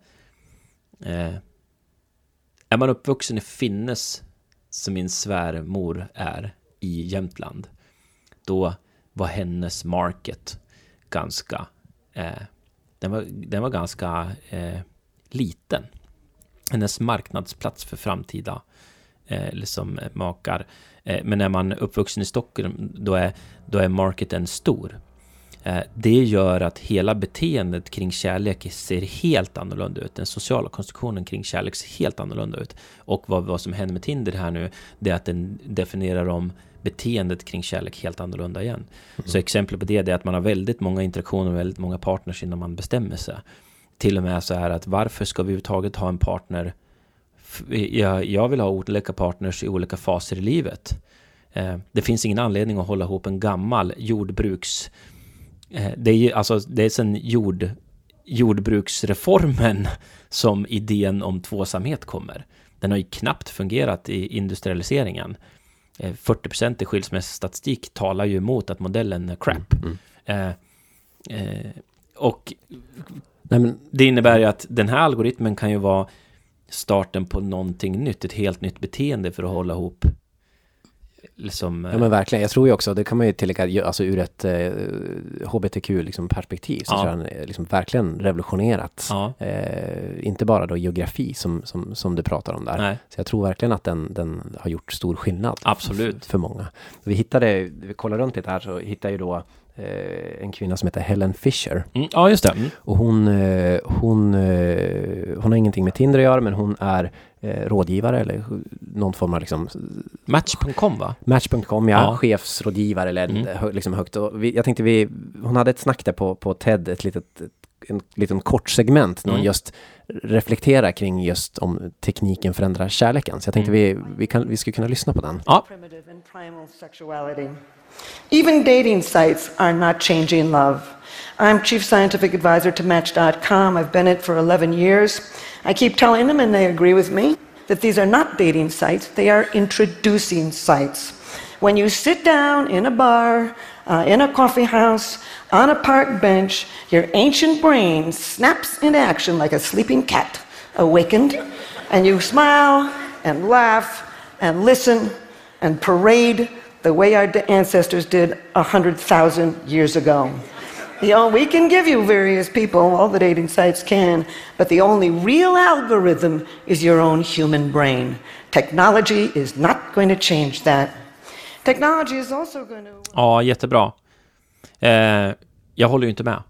Är man uppvuxen i Finnes, som min svärmor är i Jämtland, då var hennes market ganska den var ganska liten. Hennes marknadsplats för framtida liksom makar. Men när man är uppvuxen i Stockholm, då är marketen stor. Det gör att hela beteendet kring kärlek ser helt annorlunda ut. Den sociala konstruktionen kring kärlek ser helt annorlunda ut. Och vad som händer med Tinder här nu, det är att den definierar om beteendet kring kärlek helt annorlunda igen. Så exempel på det är att man har väldigt många interaktioner och väldigt många partners innan man bestämmer sig. Till och med så här att varför ska vi överhuvudtaget ha en partner? Jag vill ha olika partners i olika faser i livet. Det finns ingen anledning att hålla ihop en gammal jordbruks... Det är sen jordbruksreformen som idén om tvåsamhet kommer. Den har ju knappt fungerat i industrialiseringen. 40% i skilsmässostatistik talar ju emot att modellen är crap. Det innebär ju att den här algoritmen kan ju vara starten på någonting nytt, ett helt nytt beteende för att hålla ihop. Liksom, ja men verkligen, jag tror ju också, det kan man ju tillägga, alltså ur ett HBTQ liksom perspektiv så tror jag den liksom verkligen revolutionerat. Inte bara då geografi som du pratar om där. Nej. Så jag tror verkligen att den har gjort stor skillnad. Absolut. För många. Vi kollade runt lite här så hittade ju då en kvinna som heter Helen Fisher. Ja, just det. Och hon har ingenting med Tinder att göra, men hon är rådgivare eller någon form av liksom... Match.com va? Match.com, ja. Chefsrådgivare eller liksom högt. Och jag tänkte hon hade ett snack där på TED, en liten kort segment när hon just reflekterar kring just om tekniken förändrar kärleken. Så jag tänkte vi skulle kunna lyssna på den. Ja. Primitive and primal sexuality. Even dating sites are not changing love. I'm chief scientific advisor to Match.com. I've been it for 11 years. I keep telling them, and they agree with me, that these are not dating sites. They are introducing sites. When you sit down in a bar, in a coffee house, on a park bench, your ancient brain snaps into action like a sleeping cat awakened, and you smile and laugh and listen and parade the way our ancestors did 100,000 years ago. We can give you various people, all the dating sites can, but the only real algorithm is your own human brain. Technology is not going to change that. Technology is also going to... Ja, jättebra. Jag håller ju inte med.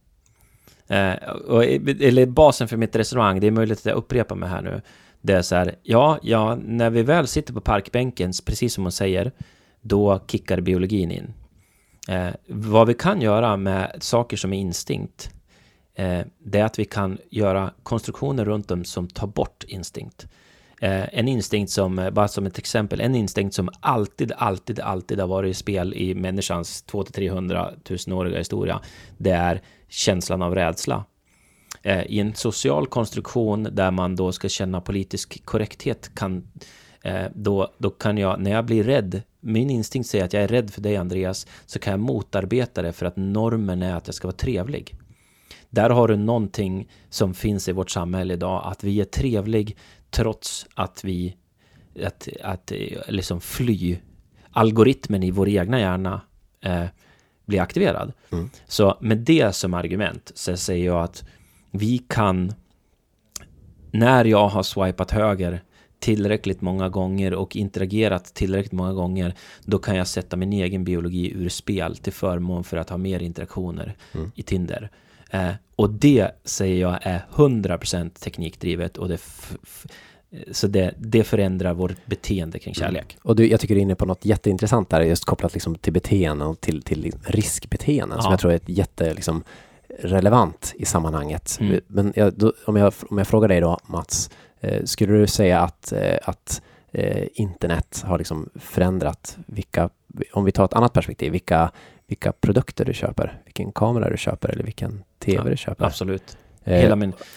Eller basen för mitt resonemang, det är möjligt att jag upprepar mig här nu. Det är så här, ja, när vi väl sitter på parkbänken, precis som hon säger, då kickar biologin in. Vad vi kan göra med saker som är instinkt, det är att vi kan göra konstruktioner runt dem som tar bort instinkt. En instinkt som, bara som ett exempel, en instinkt som alltid har varit i spel i människans 200-300 000-åriga historia, det är känslan av rädsla. I en social konstruktion där man då ska känna politisk korrekthet då kan jag, när jag blir rädd, min instinkt säger att jag är rädd för dig Andreas, så kan jag motarbeta det för att normen är att jag ska vara trevlig. Där har du någonting som finns i vårt samhälle idag, att vi är trevlig trots att vi att liksom algoritmen i vår egna hjärna blir aktiverad. Så med det som argument så säger jag att vi kan, när jag har swipat höger tillräckligt många gånger och interagerat tillräckligt många gånger, då kan jag sätta min egen biologi ur spel till förmån för att ha mer interaktioner i Tinder. Och det säger jag är 100% teknikdrivet, och så det förändrar vårt beteende kring kärlek. Och jag tycker du är inne på något jätteintressant där, just kopplat liksom till beteenden och till riskbeteenden, som jag tror är ett jätte liksom relevant i sammanhanget. Men om jag frågar dig då, Mats, skulle du säga att internet har liksom förändrat vilka om vi tar ett annat perspektiv, vilka produkter du köper, vilken kamera du köper eller vilken tv du köper. Absolut. Hela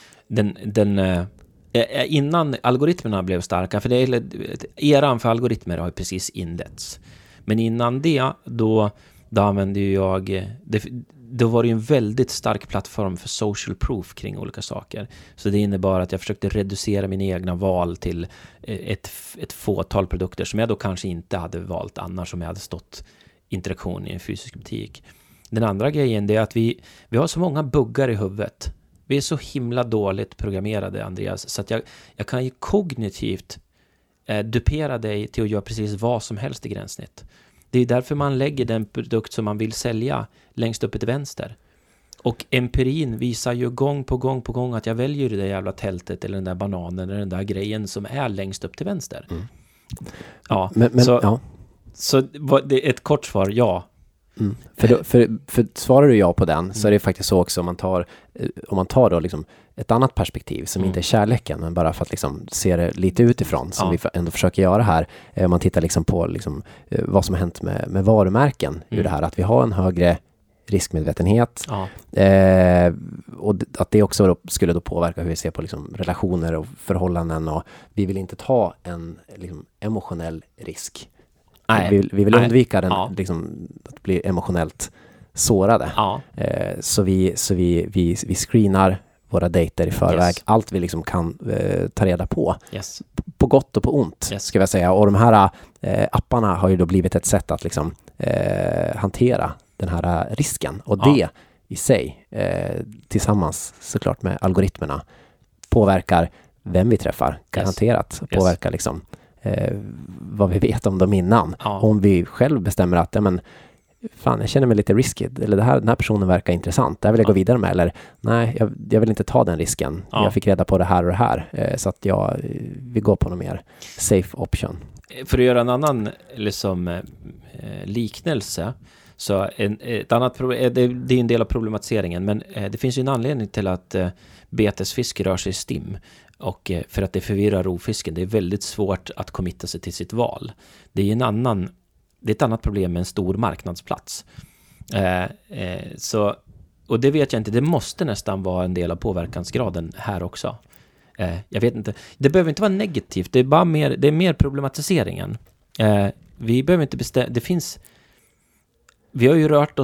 innan algoritmerna blev starka, för eran för algoritmer har ju precis inletts. Men innan det, då använde jag, då var det ju en väldigt stark plattform för social proof kring olika saker. Så det innebar att jag försökte reducera mina egna val till ett fåtal produkter som jag då kanske inte hade valt annars om jag hade stått interaktion i en fysisk butik. Den andra grejen är att vi har så många buggar i huvudet. Vi är så himla dåligt programmerade, Andreas, så att jag kan ju kognitivt dupera dig till att göra precis vad som helst i gränssnitt. Det är därför man lägger den produkt som man vill sälja längst uppe till vänster. Och empirin visar ju gång på gång att jag väljer det där jävla tältet eller den där bananen eller den där grejen som är längst upp till vänster. Mm. Ja, så det är ett kort svar, ja. Mm. För svarar du ja på den så är det faktiskt så också om man tar då liksom ett annat perspektiv som inte är kärleken, men bara för att liksom se det lite utifrån som vi ändå försöker göra här. Om man tittar liksom på liksom, vad som har hänt med varumärken ur det här, att vi har en högre riskmedvetenhet och att det också då skulle då påverka hur vi ser på liksom relationer och förhållanden, och vi vill inte ta en liksom emotionell risk. Vi vill undvika den, liksom, att bli emotionellt sårade. Så vi screenar våra dejter i förväg. Yes. Allt vi liksom kan ta reda på. Yes. På gott och på ont, ska jag säga. Och de här apparna har ju då blivit ett sätt att liksom, hantera den här risken. Och det i sig, tillsammans såklart med algoritmerna, påverkar vem vi träffar. Garanterat. Påverkar liksom vad vi vet om dem innan. Om vi själv bestämmer att jag känner mig lite risky, eller den här personen verkar intressant, där vill jag gå vidare med, eller nej, jag vill inte ta den risken. Jag fick reda på det här och det här, så att vi går på någon mer safe option. För att göra en annan liksom, liknelse, så ett annat problem, det är en del av problematiseringen, men det finns ju en anledning till att betesfisk rör sig i stim. Och för att det förvirrar rovfisken. Det är väldigt svårt att committa sig till sitt val. Det är ett annat problem med en stor marknadsplats. Och det vet jag inte. Det måste nästan vara en del av påverkansgraden här också. Jag vet inte. Det behöver inte vara negativt. Det är mer problematiseringen. Vi behöver inte Vi har ju rört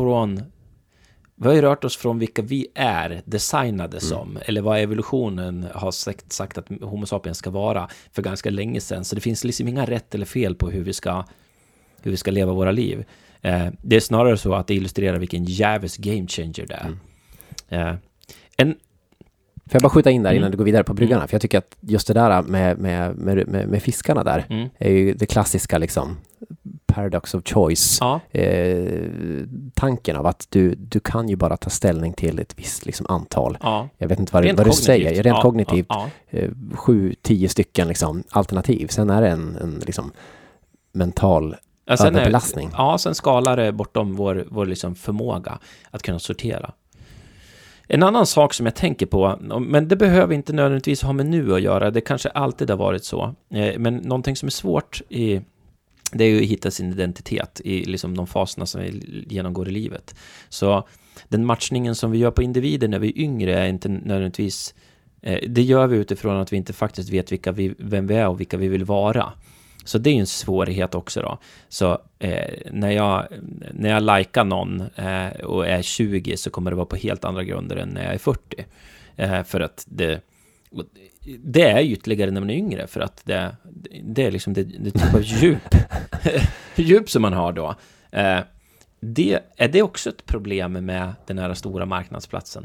oss från vilka vi är designade som, eller vad evolutionen har sagt att Homo sapiens ska vara för ganska länge sedan. Så det finns liksom inga rätt eller fel på hur vi ska leva våra liv. Det är snarare så att det illustrerar vilken jävligt game changer det är. Får jag bara skjuta in där innan du går vidare på bryggarna? För jag tycker att just det där med fiskarna där är ju det klassiska liksom paradox of choice. Tanken av att du kan ju bara ta ställning till ett visst liksom antal. Jag vet inte vad du säger. Rent kognitivt 7-10 stycken liksom alternativ. Sen är det en liksom mental överbelastning. Sen skalar det bortom vår liksom förmåga att kunna sortera. En annan sak som jag tänker på, men det behöver inte nödvändigtvis ha med nu att göra, det kanske alltid har varit så, men någonting som är svårt det är ju att hitta sin identitet i liksom de faserna som vi genomgår i livet. Så den matchningen som vi gör på individer när vi är yngre är inte nödvändigtvis, det gör vi utifrån att vi inte faktiskt vet vem vi är och vilka vi vill vara. Så det är ju en svårighet också då. Så när jag likar någon och är 20 så kommer det vara på helt andra grunder än när jag är 40. För att det är ytterligare när man är yngre, för att det är liksom det typ av djup som man har då. Är det också ett problem med den här stora marknadsplatsen?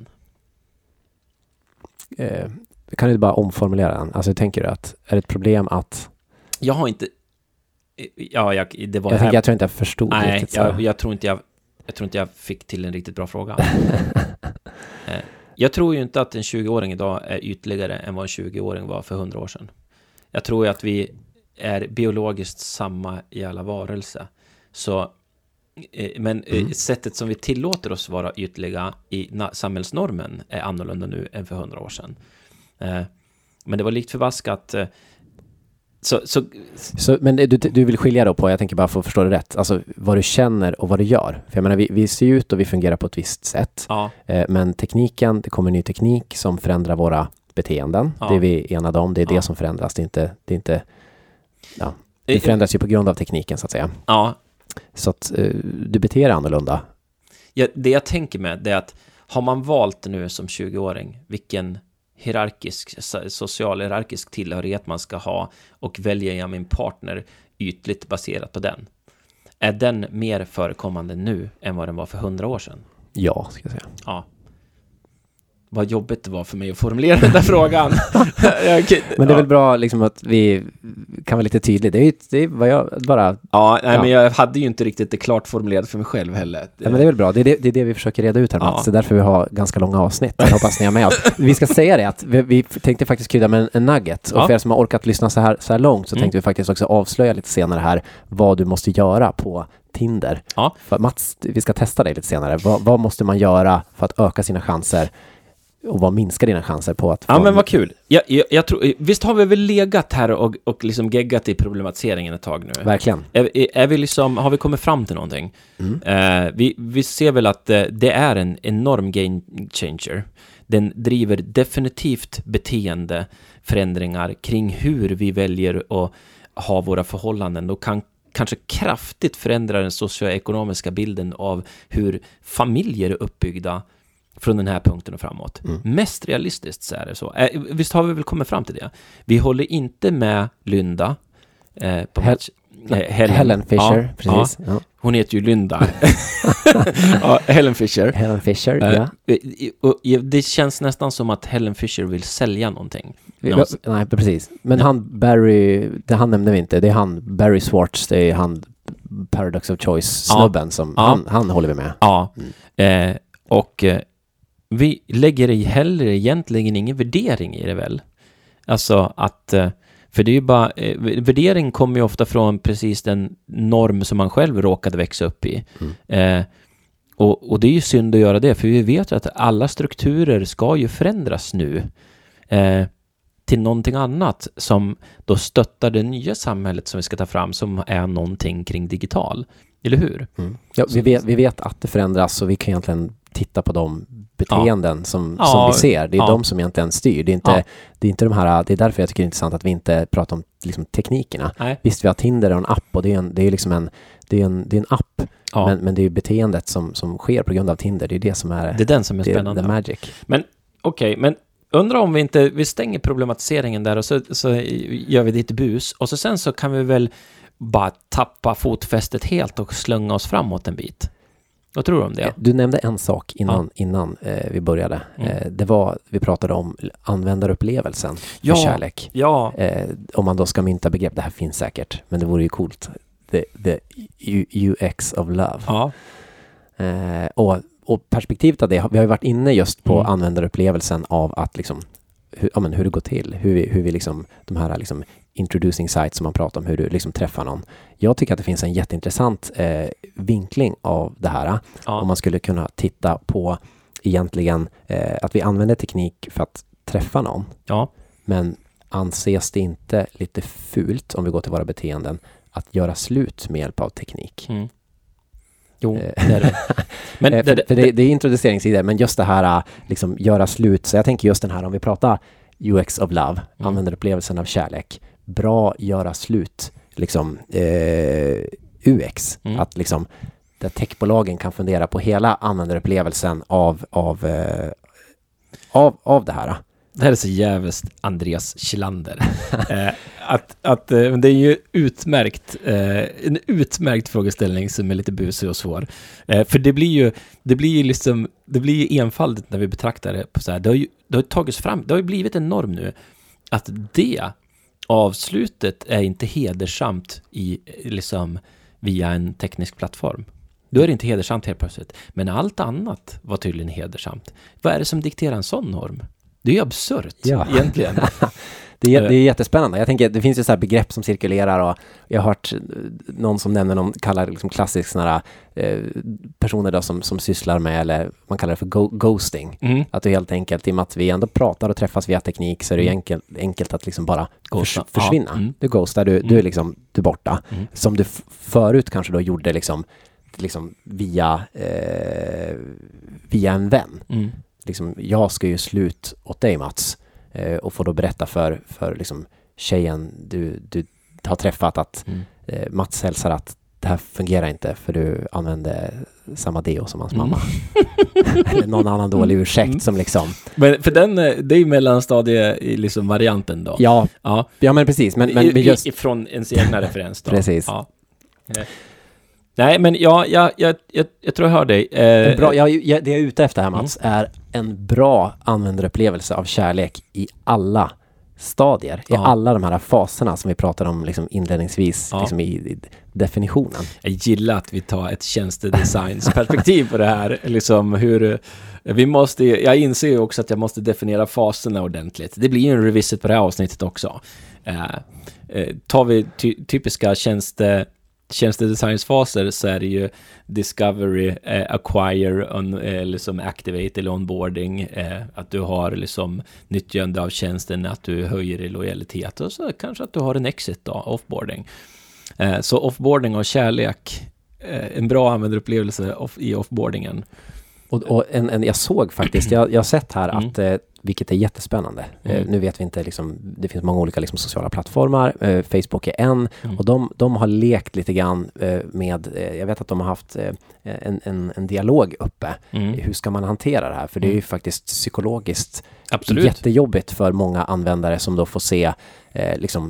Kan du bara omformulera den? Alltså tänker du att är det ett problem att jag har inte jag tror inte jag förstod riktigt. Jag tror inte jag fick till en riktigt bra fråga. Jag tror ju inte att en 20-åring idag är ytterligare än vad en 20-åring var för 100 år sedan. Jag tror ju att vi är biologiskt samma i alla varelser. Så, men sättet som vi tillåter oss vara ytliga i samhällsnormen är annorlunda nu än för 100 år sedan. Men det var likt förbaskat. Men du vill skilja då på, jag tänker bara för att förstå det rätt, alltså vad du känner och vad du gör. För jag menar, vi ser ut och vi fungerar på ett visst sätt. Ja. Men tekniken, det kommer ny teknik som förändrar våra beteenden. Ja. Det är vi enade om, det är det som förändras. Det är inte det förändras ju på grund av tekniken så att säga. Ja. Så att du beter dig annorlunda. Ja, det jag tänker med det är att har man valt nu som 20-åring vilken social hierarkisk tillhörighet man ska ha och väljer jag min partner ytligt baserat på den. Är den mer förekommande nu än vad den var för 100 år sedan? Ja, ska jag säga. Ja. Vad jobbigt det var för mig att formulera den där frågan. Men det är väl bra liksom att vi kan vara lite tydligt. Det är vad jag bara... Men jag hade ju inte riktigt det klart formulerat för mig själv heller. Ja, men det är väl bra. Det är det vi försöker reda ut här, Mats. Det är därför vi har ganska långa avsnitt. Jag hoppas ni är med oss. Vi ska säga det att vi tänkte faktiskt krydda med en nugget. Och för er som har orkat lyssna så här långt så tänkte vi faktiskt också avslöja lite senare här vad du måste göra på Tinder. Ja. För Mats, vi ska testa dig lite senare. Vad måste man göra för att öka sina chanser och vad minskar dina chanser på att få... Ja, men vad kul. Jag tror, visst har vi väl legat här och liksom geggat i problematiseringen ett tag nu? Verkligen. Är vi liksom, har vi kommit fram till någonting? Vi ser väl att det är en enorm game changer. Den driver definitivt beteendeförändringar kring hur vi väljer att ha våra förhållanden och kan kanske kraftigt förändra den socioekonomiska bilden av hur familjer är uppbyggda från den här punkten och framåt. Mest realistiskt så är det så. Visst har vi väl kommit fram till det. Vi håller inte med Lynda på Helen Fisher, precis. Ja. Hon heter ju Lynda. Helen Fisher. Helen Fisher, och det känns nästan som att Helen Fisher vill sälja någonting. Nej, precis. Men han nämnde vi inte. Det är han Barry Schwartz, det är han Paradox of Choice-snubben som han håller vi med. Ja, och vi lägger heller egentligen ingen värdering i det väl. Alltså att, för det är ju bara, värdering kommer ju ofta från precis den norm som man själv råkade växa upp i. Och det är ju synd att göra det, för vi vet ju att alla strukturer ska ju förändras nu till någonting annat som då stöttar det nya samhället som vi ska ta fram, som är någonting kring digital. Eller hur? Ja, vi vet att det förändras och vi kan egentligen titta på de beteenden som vi ser. Det är de som egentligen styr. Det är inte de här, det är därför jag tycker det är intressant att vi inte pratar om liksom teknikerna. Nej. Visst, vi har Tinder och en app och det är liksom en app. Men det är beteendet som sker på grund av Tinder. Det är det som är det är den som är spännande. The magic. Men men undrar om vi stänger problematiseringen där och så gör vi lite bus och sen så kan vi väl bara tappa fotfästet helt och slunga oss framåt en bit. Vad tror du om det? Du nämnde en sak innan vi började. Det var, vi pratade om användarupplevelsen för kärlek. Ja. Om man då ska mynta begrepp, det här finns säkert, men det vore ju coolt. The UX of love. Ja. Och perspektivet av det, vi har ju varit inne just på användarupplevelsen av att liksom hur det går till, hur vi liksom, de här liksom introducing sites som man pratar om, hur du liksom träffar någon. Jag tycker att det finns en jätteintressant vinkling av det här. Om man skulle kunna titta på egentligen att vi använder teknik för att träffa någon. Ja. Men anses det inte lite fult, om vi går till våra beteenden, att göra slut med hjälp av teknik? Jo, det är det. Men det är introduceringssidor, men just det här liksom göra slut. Så jag tänker just den här, om vi pratar UX of love, använder upplevelsen av kärlek, bra göra slut liksom UX, att liksom där techbolagen kan fundera på hela användarupplevelsen av det här. Det här är så jävligt Andreas Kjellander. Det är ju en utmärkt frågeställning som är lite busig och svår. För det blir ju enfaldigt när vi betraktar det på så här. Det har tagits fram, det har ju blivit en norm nu att det avslutet är inte hedersamt i liksom via en teknisk plattform. Då är det inte hedersamt helt plötsligt. Men allt annat var tydligen hedersamt. Vad är det som dikterar en sån norm? Det är ju absurt egentligen. Det är jättespännande. Jag tänker, det finns ju så här begrepp som cirkulerar och jag har hört någon som nämner någon kallar liksom klassisk såna här, personer då som sysslar med, eller man kallar det för ghosting. Att du helt enkelt, i och med att vi ändå pratar och träffas via teknik, så är det enkelt att liksom bara försvinna. Du ghostar, du är liksom, du är borta. Som du förut kanske då gjorde liksom via en vän. Liksom, jag ska ju slut åt dig, Mats, och får då berätta för liksom tjejen du har träffat att Mats hälsar att det här fungerar inte för du använde samma deo som hans mamma. Eller någon annan dålig ursäkt som liksom... Men för det är ju mellanstadie i liksom varianten då. Ja, men precis. Men just... Ifrån ens egna referens då. Precis. Ja. Nej, men jag tror jag hör dig. Det jag är ute efter här, Mats, är en bra användarupplevelse av kärlek i alla stadier, i alla de här faserna som vi pratade om liksom inledningsvis, liksom i definitionen. Jag gillar att vi tar ett tjänstedesignsperspektiv på det här. Liksom hur jag inser ju också att jag måste definiera faserna ordentligt. Det blir ju en revisit på det här avsnittet också. Tar vi typiska tjänstedesignsfaser, så är det ju discovery, acquire, liksom activate eller onboarding, att du har liksom nyttjande av tjänsten, att du höjer i lojalitet, och så kanske att du har en exit då, offboarding. Så offboarding och kärlek, en bra användarupplevelse i offboardingen. Och jag såg faktiskt, jag har sett här att vilket är jättespännande. Nu vet vi inte, liksom, det finns många olika liksom, sociala plattformar. Facebook är en. Och de har lekt lite grann med, jag vet att de har haft en dialog uppe. Hur ska man hantera det här? För det är ju faktiskt psykologiskt jättejobbigt för många användare som då får se liksom...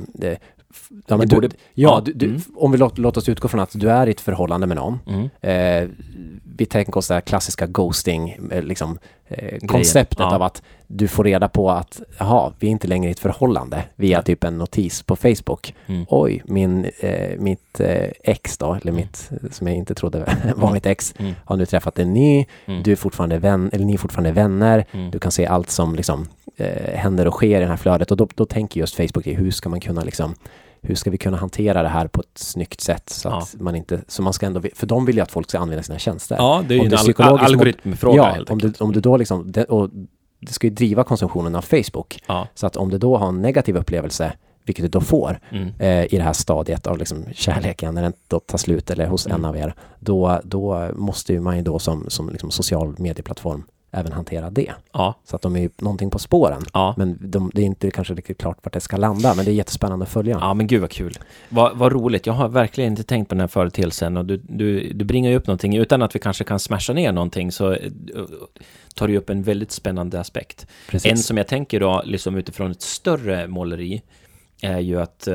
om vi låter oss utgå från att du är i ett förhållande med någon. Vi tänker oss det här klassiska ghosting liksom, konceptet av att du får reda på att vi är inte längre i ett förhållande via typ en notis på Facebook. Oj, mitt ex då, eller mitt som jag inte trodde var mitt ex, har nu träffat en ny. Du är fortfarande eller ni är fortfarande vänner. Du kan se allt som liksom händer och sker i det här flödet, och då tänker just Facebook i hur ska man kunna liksom, hur ska vi kunna hantera det här på ett snyggt sätt så att man inte, så man ska ändå, för de vill ju att folk ska använda sina tjänster. Ja, det är ju en algoritmfråga helt enkelt. Om du då liksom, och det ska ju driva konsumtionen av Facebook. Så att om du då har en negativ upplevelse, vilket du då får i det här stadiet av liksom kärleken, när den då tar slut eller hos en av er, då måste ju man ju då som liksom social medieplattform även hantera det. Så att de är ju någonting på spåren. Men det är inte kanske riktigt klart vart det ska landa, men det är jättespännande att följa. Ja, men gud vad kul. Vad roligt. Jag har verkligen inte tänkt på den här företeelsen, och du bringar ju upp någonting utan att vi kanske kan smasha ner någonting, så tar du upp en väldigt spännande aspekt. Precis. En som jag tänker då, liksom utifrån ett större måleri, är ju att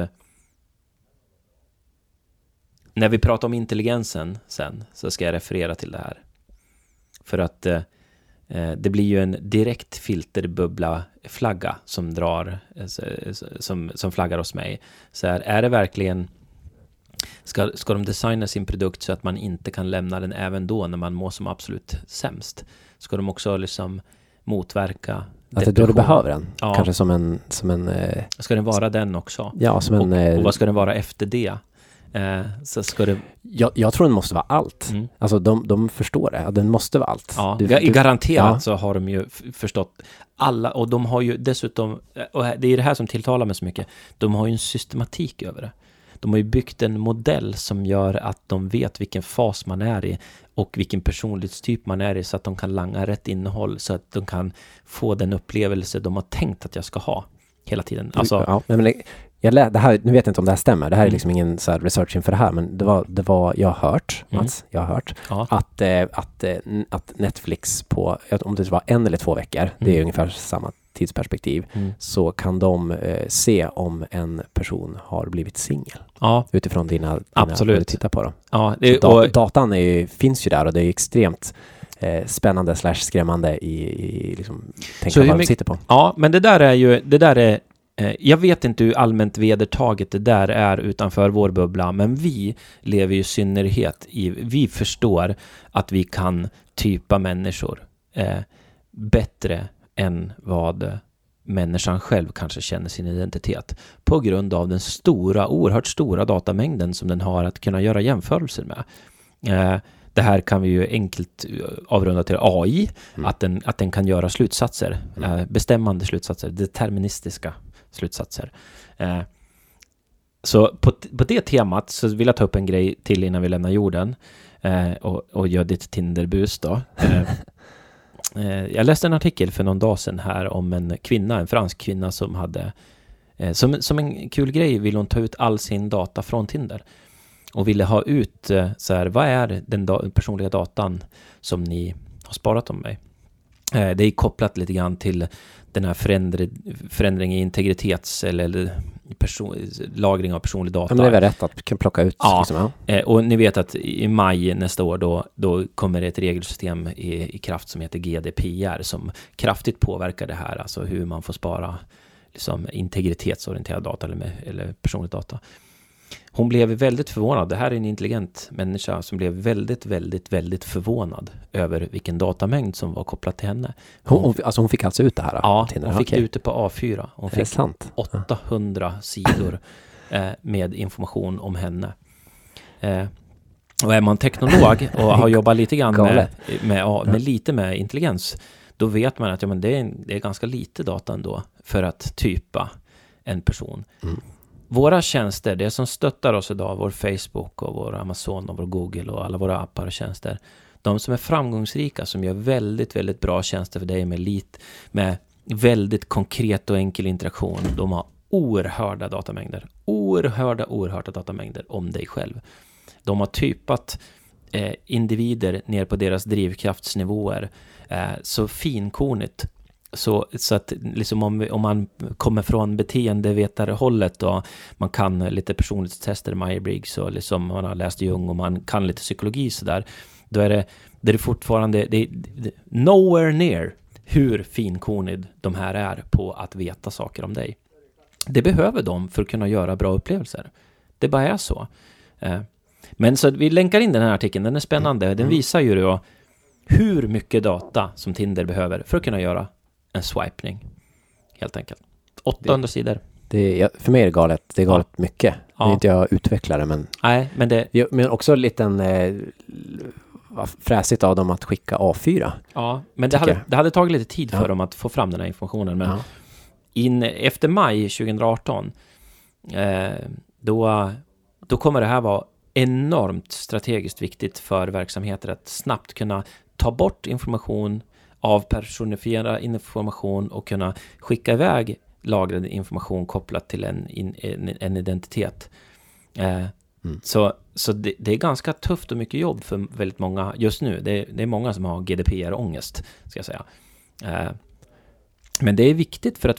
när vi pratar om intelligensen sen, så ska jag referera till det här. För att det blir ju en direkt filterbubbla-flagga som drar, som flaggar hos mig. Så här, är det verkligen, ska de designa sin produkt så att man inte kan lämna den även då när man mår som absolut sämst? Ska de också liksom motverka att det är då du behöver den? Kanske som en ska den vara den också? Ja, som och vad ska den vara efter det? Så ska det... jag tror den måste vara allt. Alltså de förstår det. Den måste vara allt. Garanterat så har de ju förstått alla, och de har ju dessutom, och det är det här som tilltalar mig så mycket, de har ju en systematik över det. De har ju byggt en modell som gör att de vet vilken fas man är i och vilken personlighetstyp man är i, så att de kan langa rätt innehåll, så att de kan få den upplevelse de har tänkt att jag ska ha hela tiden. Alltså, men det här, nu vet jag inte om det här stämmer. Det här är liksom ingen så här research inför det här, men det var jag har hört, Mats, att Netflix på, om det var 1 eller 2 veckor, det är ungefär samma tidsperspektiv, så kan de se om en person har blivit singel. Utifrån dina vad du tittar på då. Datan finns ju där, och det är extremt spännande / skrämmande i liksom, tänka vad de sitter på. Ja, men det där är jag vet inte hur allmänt vedertaget det där är utanför vår bubbla, men vi lever ju i synnerhet vi förstår att vi kan typa människor bättre än vad människan själv kanske känner sin identitet på grund av den oerhört stora datamängden som den har att kunna göra jämförelser med. Det här kan vi ju enkelt avrunda till AI, att den kan göra slutsatser, bestämmande slutsatser, deterministiska slutsatser. Så på det temat så vill jag ta upp en grej till innan vi lämnar jorden och gör ditt Tinderbus då. Jag läste en artikel för någon dag sedan här om en fransk kvinna som hade som en kul grej ville hon ta ut all sin data från Tinder och ville ha ut så här, vad är den personliga datan som ni har sparat om mig? Det är kopplat lite grann till den här förändring i integritets eller lagring av personlig data. Men det är väl rätt att kan plocka ut. Ja, liksom, och ni vet att i maj nästa år då kommer det ett regelsystem i kraft som heter GDPR som kraftigt påverkar det här, alltså hur man får spara liksom integritetsorienterad data eller personlig data. Hon blev väldigt förvånad. Det här är en intelligent människa som blev väldigt, väldigt, väldigt förvånad över vilken datamängd som var kopplat till henne. Hon fick alltså ut det här? Ja, hon fick ut det på A4. Hon fick sant? 800 sidor med information om henne. Och är man teknolog och har jobbat lite grann med intelligens, då vet man att det är ganska lite data ändå för att typa en person. Våra tjänster, det som stöttar oss idag, vår Facebook och vår Amazon och vår Google och alla våra appar och tjänster, de som är framgångsrika, som gör väldigt, väldigt bra tjänster för dig med väldigt konkret och enkel interaktion, de har oerhörda datamängder om dig själv. De har typat individer ner på deras drivkraftsnivåer så finkornigt. Så att liksom om man kommer från beteendevetarhållet och man kan lite personlighetstester, Myers-Briggs och liksom man har läst Jung och man kan lite psykologi så där, då är det fortfarande det är nowhere near hur finkornig de här är på att veta saker om dig. Det behöver de för att kunna göra bra upplevelser. Det bara är så. Men så vi länkar in den här artikeln, den är spännande. Den visar ju då hur mycket data som Tinder behöver för att kunna göra en swipning, helt enkelt. 800 sidor. För mig är det galet. Det är galet mycket. Ja. Det är inte jag utvecklare, men... Nej, men det... Men också lite fräsigt av dem att skicka A4. Ja, men det hade tagit lite tid för dem att få fram den här informationen. Men efter maj 2018 då kommer det här vara enormt strategiskt viktigt för verksamheter att snabbt kunna ta bort information, avpersonifiera information och kunna skicka iväg lagrad information kopplat till en identitet. Så det är ganska tufft och mycket jobb för väldigt många just nu. Det är många som har GDPR-ångest, ska jag säga. Men det är viktigt för att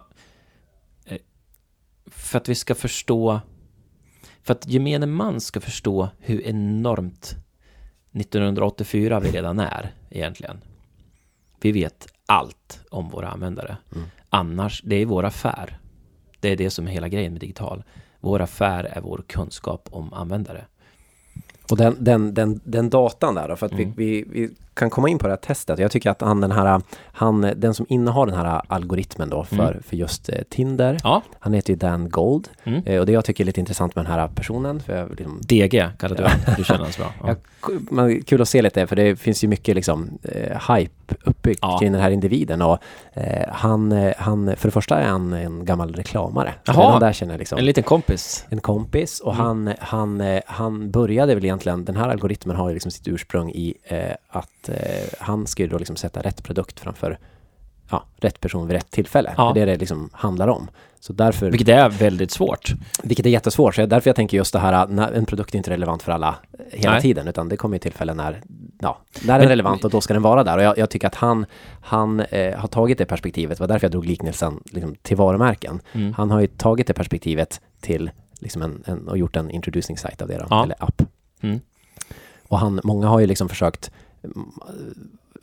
vi ska förstå, för att gemene man ska förstå hur enormt 1984 vi redan är egentligen. Vi vet allt om våra användare. Annars, det är vår affär. Det är det som är hela grejen med digital. Vår affär är vår kunskap om användare. Och den datan där då, för att vi kan komma in på det här testet. Jag tycker att den som innehar den här algoritmen då för just Tinder, han heter ju Dan Gold. Och det jag tycker är lite intressant med den här personen, för liksom, DG kallar du känner hans bra. Kul att se lite, för det finns ju mycket liksom hype uppbyggt kring den här individen, och han för det första är han en gammal reklamare. Där känner liksom, en liten kompis. En kompis, och han började väl egentligen, den här algoritmen har ju liksom sitt ursprung i att han ska ju då liksom sätta rätt produkt framför rätt person vid rätt tillfälle. Det är det liksom handlar om. Så därför, vilket är väldigt svårt. Vilket är jättesvårt. Så därför jag tänker just det här, när en produkt är inte relevant för alla hela tiden, utan det kommer ju tillfällen när den är relevant, och då ska den vara där. Och jag tycker att han har tagit det perspektivet. Det var därför jag drog liknelsen liksom till varumärken. Han har ju tagit det perspektivet till liksom och gjort en introducing site av det då, eller app. Och många har ju liksom försökt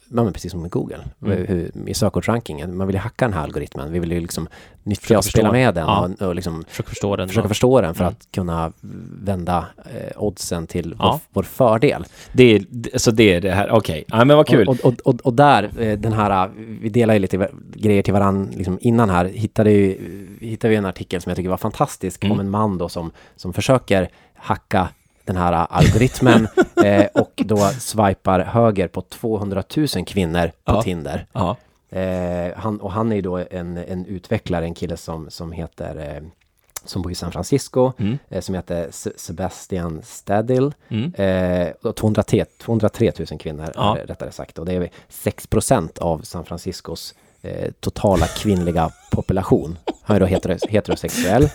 men precis som med Google, i sökordsrankingen. Man vill ju hacka den här algoritmen. Vi vill ju liksom nyttja och spela med den och liksom försöka förstå den för att kunna vända oddsen till vår fördel. Det är det här. Okej. Ja, men vad kul. Och där, den här, vi delar ju lite grejer till varandra liksom innan här, hittade vi en artikel som jag tycker var fantastisk om en man då som försöker hacka den här algoritmen och då swipar höger på 200 000 kvinnor på Tinder. Ja. Han är ju då en utvecklare, en kille som heter som bor i San Francisco, som heter Sebastian Stadil. 203 000 kvinnor rättare sagt. Och det är 6% av San Franciscos totala kvinnliga population. Han är då heterosexuell.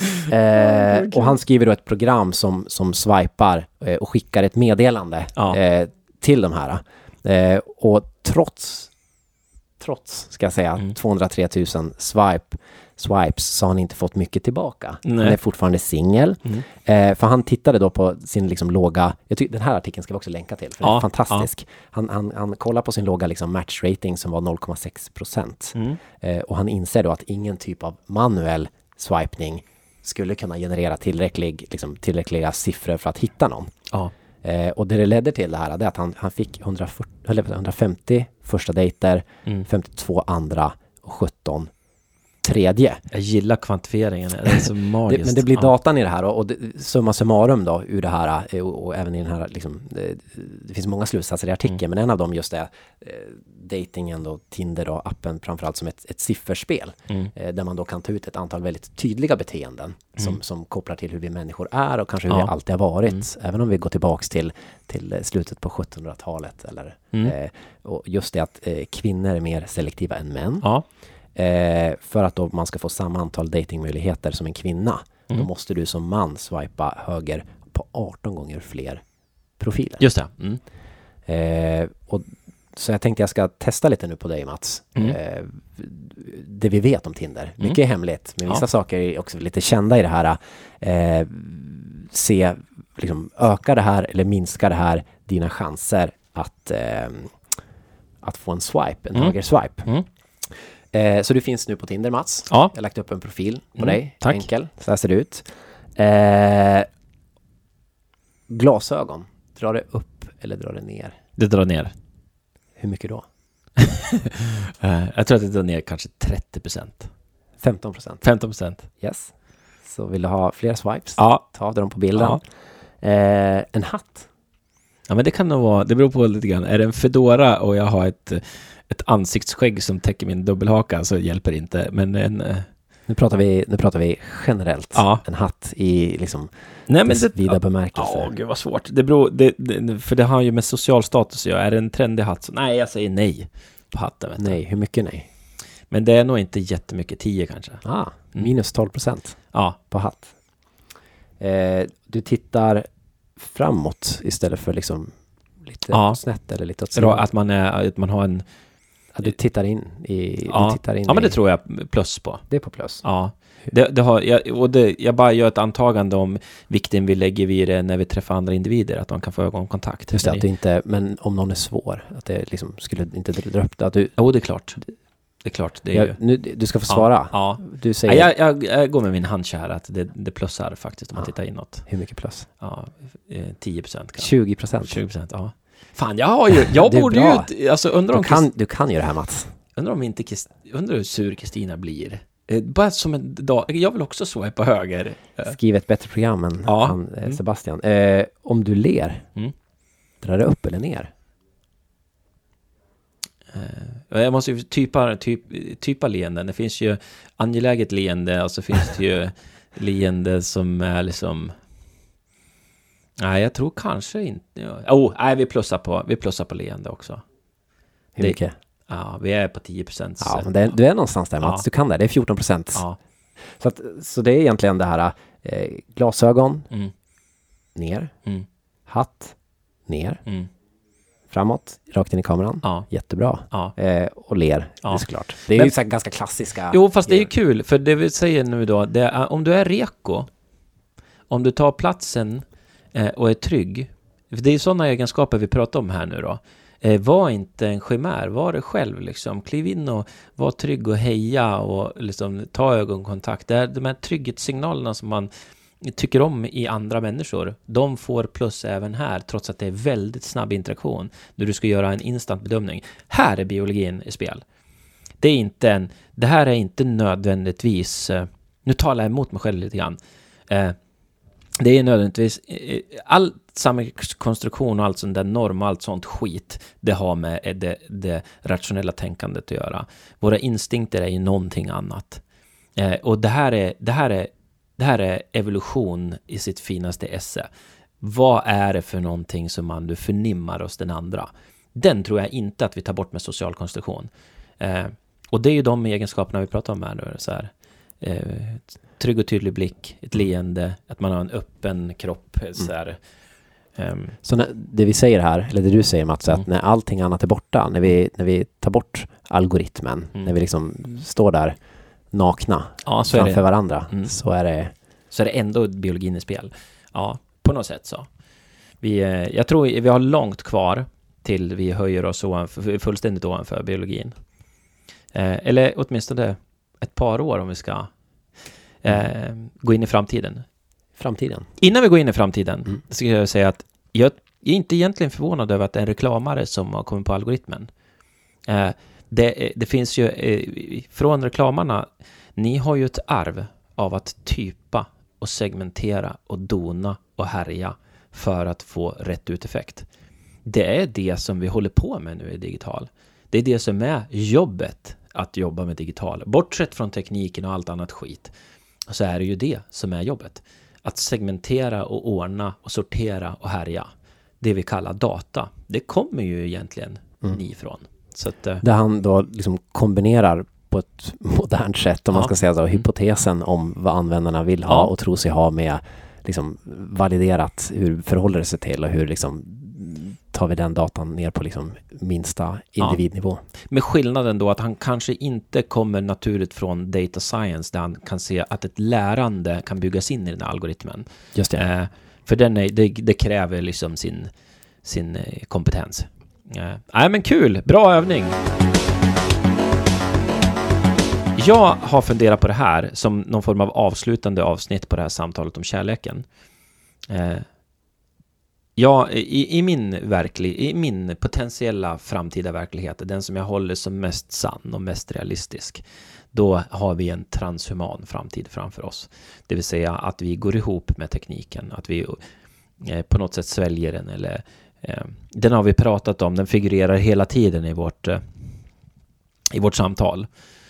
Och han skriver då ett program som swipar och skickar ett meddelande till de här. Och trots ska jag säga 203 000 swipes så har han inte fått mycket tillbaka. Nej. Han är fortfarande singel. För han tittade då på sin liksom låga, den här artikeln ska vi också länka till för den är fantastisk. Han kollar på sin låga liksom matchrating som var 0,6%. Och han inser då att ingen typ av manuell swipning skulle kunna generera tillräckliga siffror för att hitta någon. Och det ledde till det här är att han fick 150 första dejter, 52 andra och 17 tredje. Jag gillar kvantifieringen. Det är så magiskt. Men det blir datan i det här och summa summarum då ur det här och även i den här liksom, det finns många slutsatser i artikeln men en av dem just är datingen då, Tinder då, appen framförallt som ett sifferspel där man då kan ta ut ett antal väldigt tydliga beteenden som kopplar till hur vi människor är och kanske hur vi alltid har varit även om vi går tillbaks till slutet på 1700-talet eller och just det att kvinnor är mer selektiva än män. För att då man ska få samma antal datingmöjligheter som en kvinna då måste du som man swipa höger på 18 gånger fler profiler. Just det. Och så jag tänkte jag ska testa lite nu på dig Mats. Det vi vet om Tinder. Mycket är hemligt men vissa saker är också lite kända i det här. Se liksom, ökar det här eller minskar det här dina chanser att få en swipe, en höger swipe. Så du finns nu på Tinder, Mats. Jag har lagt upp en profil på dig. Tack. Enkel. Så här ser det ut. Glasögon. Drar det upp eller drar det ner? Det drar ner. Hur mycket då? Jag tror att det drar ner kanske 30%. 15%. 15%. Yes. Så vill du ha fler swipes? Ja. Ta av dem på bilden. En hatt. Ja, men det kan nog vara, det beror på lite grann. Är det en fedora och jag har ett ansiktsskägg som täcker min dubbelhaka så hjälper det inte. Men Nu pratar vi generellt. En hatt i liksom vida bemärkelser. Gud vad svårt. Det beror, för det har ju med social status att göra. Är det en trendig hatt så nej, jag säger nej på hatten. Nej, hur mycket nej? Men det är nog inte jättemycket, 10 kanske. Minus 12% på hatt. Du tittar framåt istället för liksom lite snett eller lite åt sidan. Att man har en... Du tittar in i... men det tror jag plus på. Det är på plus. Ja. Jag bara gör ett antagande om vikten vi lägger vid det när vi träffar andra individer, att man kan få ögonkontakt. Just det, att du inte... Men om någon är svår, att det liksom skulle inte dra upp det. Att du, det är klart. Det är klart. Det är ju... nu, du ska få svara. Du säger... jag går med min hand här att det plussar faktiskt om man tittar inåt. Hur mycket plus? 10% kanske. 20%? 20%, ja. Fan, jag borde ju... Alltså, du kan ju det här, Mats. Undrar hur sur Kristina blir. Bara som en dag... Jag vill också swipa höger. Skriv ett bättre program än Sebastian. Om du ler, drar det upp eller ner? Jag måste ju typa leenden. Det finns ju angeläget leende och så finns det ju leende som är liksom... Nej, jag tror kanske inte... vi plussar på leende också. Hur mycket? Ja, vi är på 10%. Ja, men du är någonstans där, Mats. Du kan det. Det är 14%. Ja. Så det är egentligen det här glasögon, ner, hatt, ner, framåt, rakt in i kameran. Jättebra. Och ler, det är såklart. Det är ju så ganska klassiska... Jo, fast det är ju kul, för det vi säger nu då, det är, om du är reko, om du tar platsen och är trygg, för det är sådana egenskaper vi pratar om här nu då. Var inte en chimär, var det själv liksom. Kliv in och var trygg och heja och liksom ta ögonkontakt. Det är de här trygghetssignalerna som man tycker om i andra människor, de får plus även här, trots att det är väldigt snabb interaktion där du ska göra en instant bedömning. Här är biologin i spel. Det här är inte nödvändigtvis, nu talar jag emot mig själv lite grann. Det är nödvändigtvis all samhällskonstruktion och allt sånt där norm och allt sånt skit, det har med det rationella tänkandet att göra. Våra instinkter är ju någonting annat. Och det här är evolution i sitt finaste esse. Vad är det för någonting som du förnimmar hos den andra? Den tror jag inte att vi tar bort med social konstruktion. Och det är ju de egenskaperna vi pratar om här nu. Så här. Trygg och tydlig blick, ett leende, att man har en öppen kropp. Så här. Så det vi säger här, eller det du säger Mats, att när allting annat är borta, när vi tar bort algoritmen, när vi liksom står där nakna framför varandra, så är det ändå biologin i spel. Ja, på något sätt så. Jag tror vi har långt kvar till vi höjer oss fullständigt ovanför biologin. Eller åtminstone ett par år om vi ska gå in i framtiden. Innan vi går in i framtiden ska jag säga att jag är inte egentligen förvånad över att det är en reklamare som har kommit på algoritmen. Det finns ju från reklamarna, ni har ju ett arv av att typa och segmentera och dona och härja för att få rätt uteffekt. Det är det som vi håller på med nu i digital. Det är det som är jobbet att jobba med digital. Bortsett från tekniken och allt annat skit, så är det ju det som är jobbet. Att segmentera och ordna och sortera och härja. Det vi kallar data. Det kommer ju egentligen ni ifrån. Så att, där han då liksom kombinerar på ett modernt sätt, om man ska säga så, hypotesen om vad användarna vill ha och tror sig ha med liksom validerat hur förhåller det sig till och hur liksom tar vi den datan ner på liksom minsta individnivå. Med skillnaden då att han kanske inte kommer naturligt från data science där han kan se att ett lärande kan byggas in i den här algoritmen. Just det. För det kräver liksom sin kompetens. Nej men kul, bra övning. Jag har funderat på det här som någon form av avslutande avsnitt på det här samtalet om kärleken. I min potentiella framtida verklighet, den som jag håller som mest sann och mest realistisk, då har vi en transhuman framtid framför oss. Det vill säga att vi går ihop med tekniken, att vi på något sätt sväljer den, eller den har vi pratat om, den figurerar hela tiden i vårt samtal.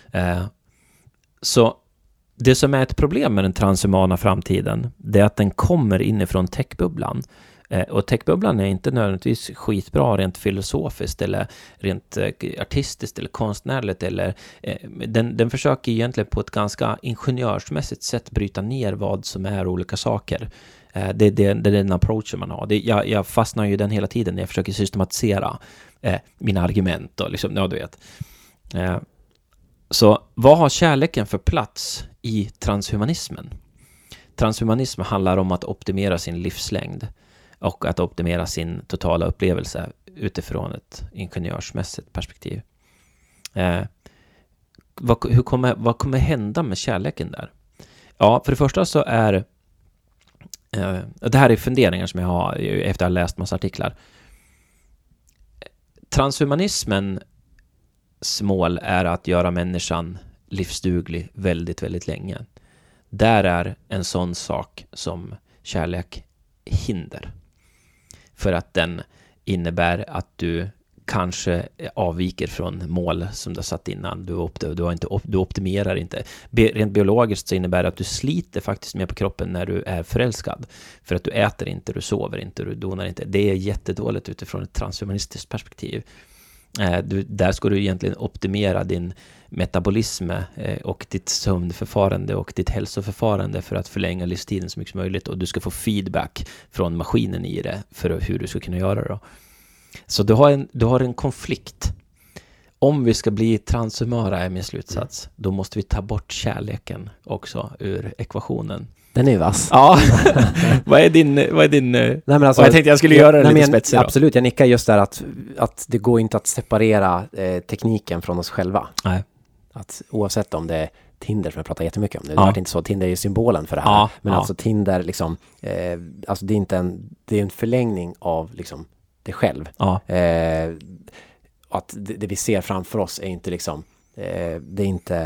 Så det som är ett problem med den transhumana framtiden, det är att den kommer inifrån techbubblan. Och techbubblan är inte nödvändigtvis skitbra rent filosofiskt eller rent artistiskt eller konstnärligt. Den försöker egentligen på ett ganska ingenjörsmässigt sätt bryta ner vad som är olika saker. Det är den approachen man har. Jag fastnar ju den hela tiden när jag försöker systematisera mina argument. Och liksom, ja, du vet. Så vad har kärleken för plats i transhumanismen? Transhumanism handlar om att optimera sin livslängd och att optimera sin totala upplevelse utifrån ett ingenjörsmässigt perspektiv. Vad kommer hända med kärleken där? Ja, för det första så är det här är funderingar som jag har efter att ha läst massa artiklar. Transhumanismens mål är att göra människan livsduglig väldigt, väldigt länge. Där är en sån sak som kärlek hinder. För att den innebär att du kanske avviker från mål som du har satt innan. Du optimerar inte. Rent biologiskt så innebär det att du sliter faktiskt mer på kroppen när du är förälskad. För att du äter inte, du sover inte, du donar inte. Det är jättedåligt utifrån ett transhumanistiskt perspektiv. Där ska du egentligen optimera din metabolism och ditt sömnförfarande och ditt hälsoförfarande för att förlänga livstiden så mycket som möjligt, och du ska få feedback från maskinen i det för hur du ska kunna göra det. Så du har en konflikt. om vi ska bli transhumana är min slutsats, då måste vi ta bort kärleken också ur ekvationen. Den är ju vass. Ja. Vad är din Nej, men alltså, jag tänkte jag skulle göra det lite spetsigt. Absolut, jag nickar just där att det går inte att separera tekniken från oss själva. Nej. Att oavsett om det är Tinder, som jag pratar jättemycket om det. Det är inte så, Tinder är ju symbolen för det här. Men alltså Tinder liksom, alltså det är inte det är en förlängning av liksom det själv. Att det vi ser framför oss är inte liksom, det är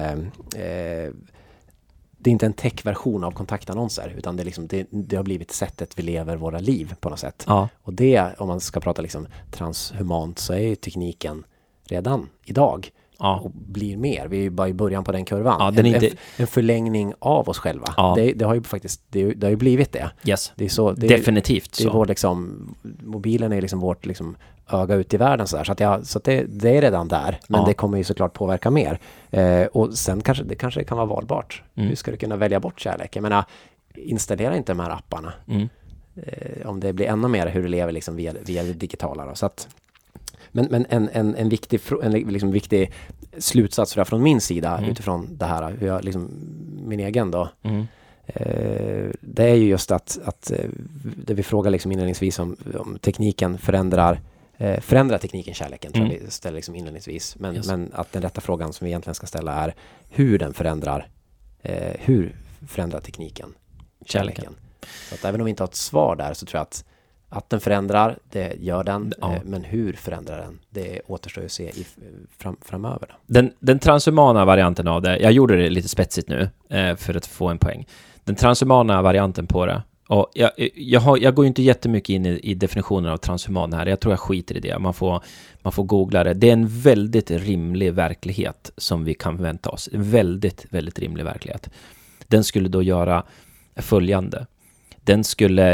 inte en tech-version av kontaktannonser, utan det är liksom, det har blivit sättet vi lever våra liv på något sätt. Och det, om man ska prata liksom transhumant, så är ju tekniken redan idag och blir mer. Vi är ju bara i början på den kurvan. En förlängning av oss själva. Det har ju faktiskt det har ju blivit det. Yes. Det är så, definitivt det är vår liksom, mobilen är liksom vårt liksom öga ut i världen så där. Så att det är redan där, men det kommer ju såklart påverka mer. Och sen kanske det kan vara valbart. Hur ska du kunna välja bort kärlek? Jag menar, installera inte de här apparna. Om det blir ännu mer hur du lever liksom via det digitala då. Så att, men en viktig slutsats från min sida utifrån det här, hur jag liksom, min egen då. Det är ju just att det vi frågar liksom inledningsvis om tekniken förändrar tekniken kärleken, tror jag vi ställer liksom inledningsvis. Men att den rätta frågan som vi egentligen ska ställa är hur förändrar tekniken kärleken. Så att även om vi inte har ett svar där, så tror jag att den förändrar, det gör den, men hur förändrar den? Det återstår att se framöver. Den transhumana varianten av det, jag gjorde det lite spetsigt nu för att få en poäng. Den transhumana varianten på det, och jag går ju inte jättemycket in i definitionen av transhuman här. Jag tror jag skiter i det. Man får googla det. Det är en väldigt rimlig verklighet som vi kan vänta oss. En väldigt, väldigt rimlig verklighet. Den skulle då göra följande. Den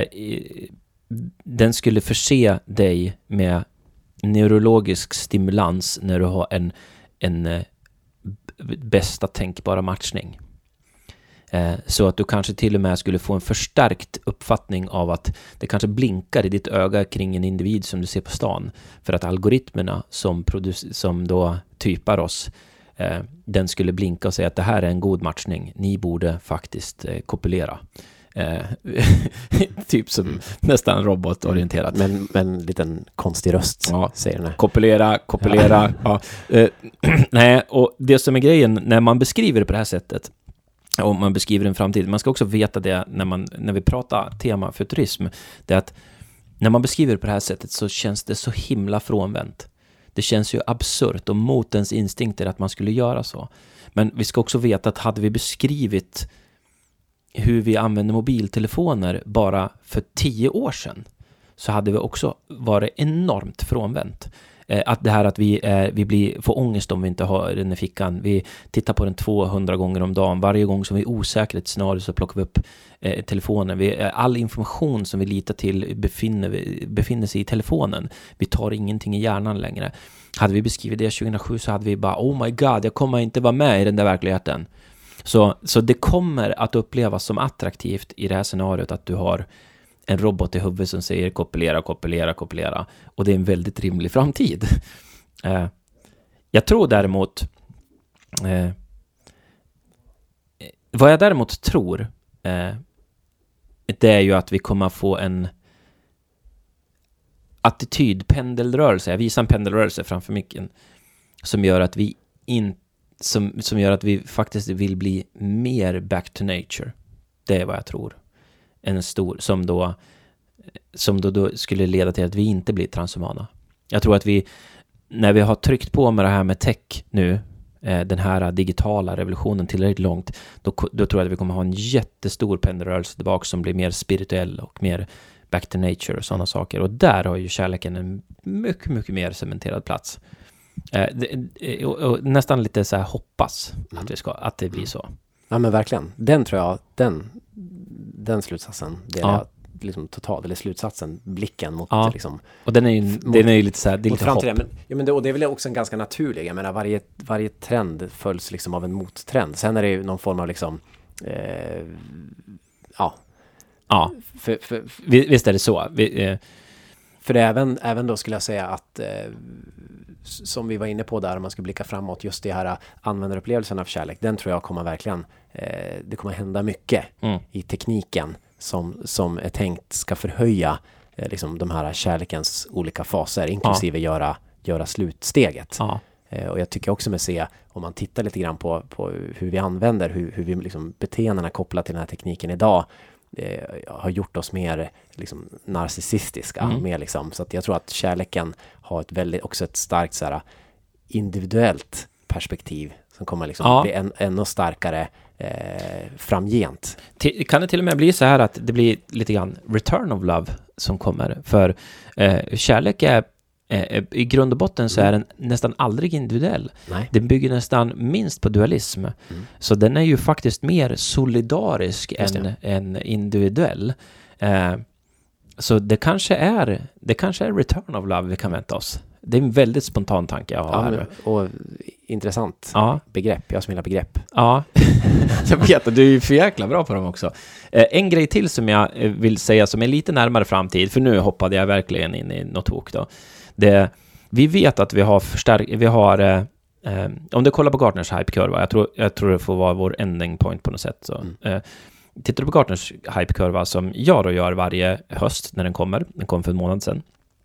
skulle förse dig med neurologisk stimulans när du har en bästa tänkbara matchning. Så att du kanske till och med skulle få en förstärkt uppfattning av att det kanske blinkar i ditt öga kring en individ som du ser på stan. För att algoritmerna som då typar oss, den skulle blinka och säga att det här är en god matchning. Ni borde faktiskt kopulera. Typ som nästan robotorienterat. Men en liten konstig röst, säger den här. Kopulera. Nej, och det som är grejen när man beskriver det på det här sättet, och man beskriver en framtid, man ska också veta det när vi pratar tema futurism, det är att när man beskriver det på det här sättet så känns det så himla frånvänt. Det känns ju absurt och mot ens instinkter att man skulle göra så. Men vi ska också veta att hade vi beskrivit hur vi använder mobiltelefoner bara för 10 år sedan, så hade vi också varit enormt frånvänt. Att det här att vi får ångest om vi inte har den i fickan. Vi tittar på den 200 gånger om dagen. Varje gång som vi är osäkra i ett scenario så plockar vi upp telefonen. All information som vi litar till befinner sig i telefonen. Vi tar ingenting i hjärnan längre. Hade vi beskrivit det 2007 så hade vi bara, oh my god, jag kommer inte vara med i den där verkligheten. Så det kommer att upplevas som attraktivt i det här scenariot att du har en robot i huvudet som säger kopulera. Och det är en väldigt rimlig framtid. Jag tror däremot... vad jag däremot tror det är ju att vi kommer att få en pendelrörelse. Jag visar en pendelrörelse framför micken som gör att vi som gör att vi faktiskt vill bli mer back to nature. Det är vad jag tror. En stor som då skulle leda till att vi inte blir transhumana. Jag tror att när vi har tryckt på med det här med tech nu, den här digitala revolutionen tillräckligt långt, då tror jag att vi kommer ha en jättestor pendelrörelse tillbaka som blir mer spirituell och mer back to nature och sådana saker. Och där har ju kärleken en mycket, mycket mer cementerad plats. Och nästan lite så här hoppas att det blir så. Ja, men verkligen. Den tror jag, den slutsatsen, det är liksom total, eller slutsatsen, blicken mot liksom. Och den är ju lite så här, det är lite hopp. Och det är väl också en ganska naturlig, jag menar varje trend följs liksom av en mottrend. Sen är det ju någon form av liksom visst är det så. För det är även då skulle jag säga att som vi var inne på där, om man ska blicka framåt, just det här användarupplevelsen av kärlek, den tror jag kommer verkligen, det kommer hända mycket i tekniken som är tänkt ska förhöja liksom de här kärlekens olika faser, inklusive göra slutsteget. Och jag tycker också med se, om man tittar lite grann på hur vi använder, hur vi liksom beteendena kopplat till den här tekniken idag har gjort oss mer liksom narcissistiska, mer liksom, så att jag tror att kärleken har också ett starkt så här, individuellt perspektiv som kommer liksom bli ännu starkare framgent. Kan det till och med bli så här att det blir lite grann return of love som kommer? För kärlek är i grund och botten så är den nästan aldrig individuell. Nej. Den bygger nästan minst på dualism. Så den är ju faktiskt mer solidarisk än individuell. Så det kanske är return of love vi kan vänta oss. Det är en väldigt spontan tanke jag har här. Och intressant begrepp. Jag som gillar begrepp. Ja, jag vet att du är ju för jäkla bra på dem också. En grej till som jag vill säga som är lite närmare framtid, för nu hoppade jag verkligen in i något tok då. Vi vet att vi har om du kollar på Gartners hypekurva, jag tror det får vara vår ending point på något sätt. Så. Tittar du på Gartners hypekurva som jag då gör varje höst när den kom för en månad sedan,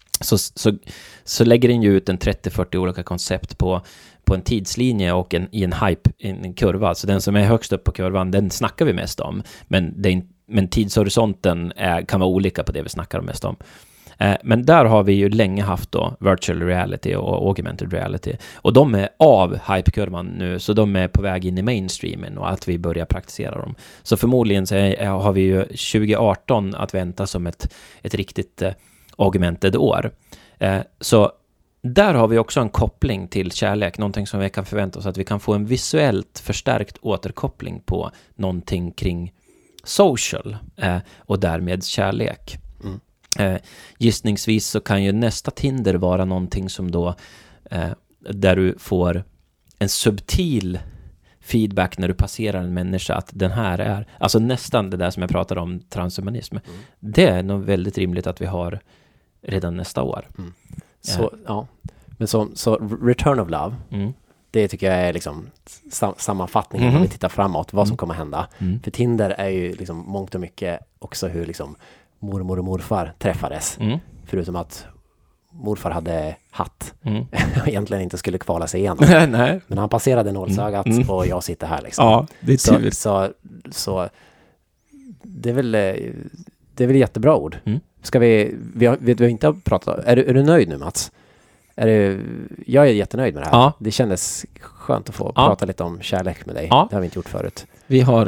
så lägger den ju ut en 30-40 olika koncept på en tidslinje och i en kurva. Så den som är högst upp på kurvan, den snackar vi mest om. Men tidshorisonten kan vara olika på det vi snackar mest om. Men där har vi ju länge haft då virtual reality och augmented reality. Och de är av hypekurvan nu, så de är på väg in i mainstreamen och att vi börjar praktisera dem. Så förmodligen så har vi ju 2018 att vänta som ett riktigt augmented år. Så där har vi också en koppling till kärlek, någonting som vi kan förvänta oss att vi kan få en visuellt förstärkt återkoppling på någonting kring social och därmed kärlek. Gissningsvis så kan ju nästa Tinder vara någonting som då där du får en subtil feedback när du passerar en människa att den här är, alltså nästan det där som jag pratade om transhumanism. Det är nog väldigt rimligt att vi har redan nästa år. Så men så return of love, det tycker jag är liksom sammanfattningen när vi tittar framåt, vad som kommer hända. För Tinder är ju liksom mångt och mycket också hur liksom mormor och morfar träffades. Förutom att morfar hade hatt och egentligen inte skulle kvala sig igenom. Nej. Men han passerade nålsögat och jag sitter här liksom. Ja, det är tydligt. Så det är väl jättebra ord. Ska vi har inte pratat. Är du nöjd nu, Mats? Jag är jättenöjd med det här. Det kändes skönt att få prata lite om kärlek med dig. Det har vi inte gjort förut. Vi har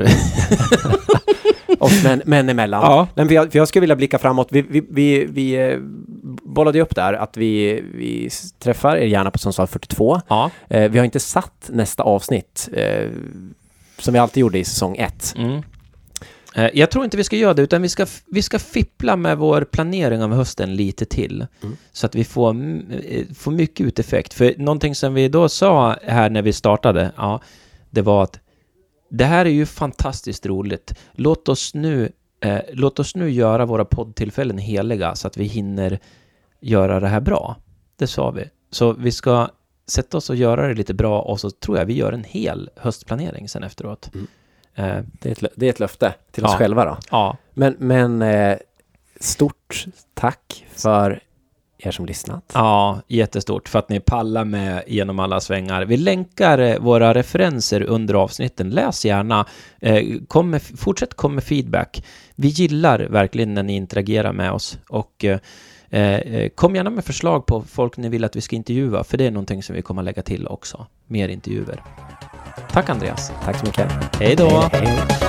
och män emellan. Men jag skulle vilja blicka framåt. Vi bollade upp där att vi träffar er gärna på Sundsvall 42. Vi har inte satt nästa avsnitt som vi alltid gjorde i säsong 1. Jag tror inte vi ska göra det, utan vi ska fippla med vår planering av hösten lite till. Så att vi får mycket uteffekt. För någonting som vi då sa här när vi startade, det var att det här är ju fantastiskt roligt. Låt oss nu göra våra poddtillfällen heliga så att vi hinner göra det här bra. Det sa vi. Så vi ska sätta oss och göra det lite bra, och så tror jag vi gör en hel höstplanering sen efteråt. Det är ett löfte till oss själva då. Men stort tack för er som lyssnat. Ja, jättestort för att ni pallar med genom alla svängar. Vi länkar våra referenser under avsnitten. Läs gärna. Fortsätt komma med feedback. Vi gillar verkligen när ni interagerar med oss. Och kom gärna med förslag på folk ni vill att vi ska intervjua. För det är någonting som vi kommer lägga till också. Mer intervjuer. Tack Andreas. Tack så mycket. Hej då. Hej.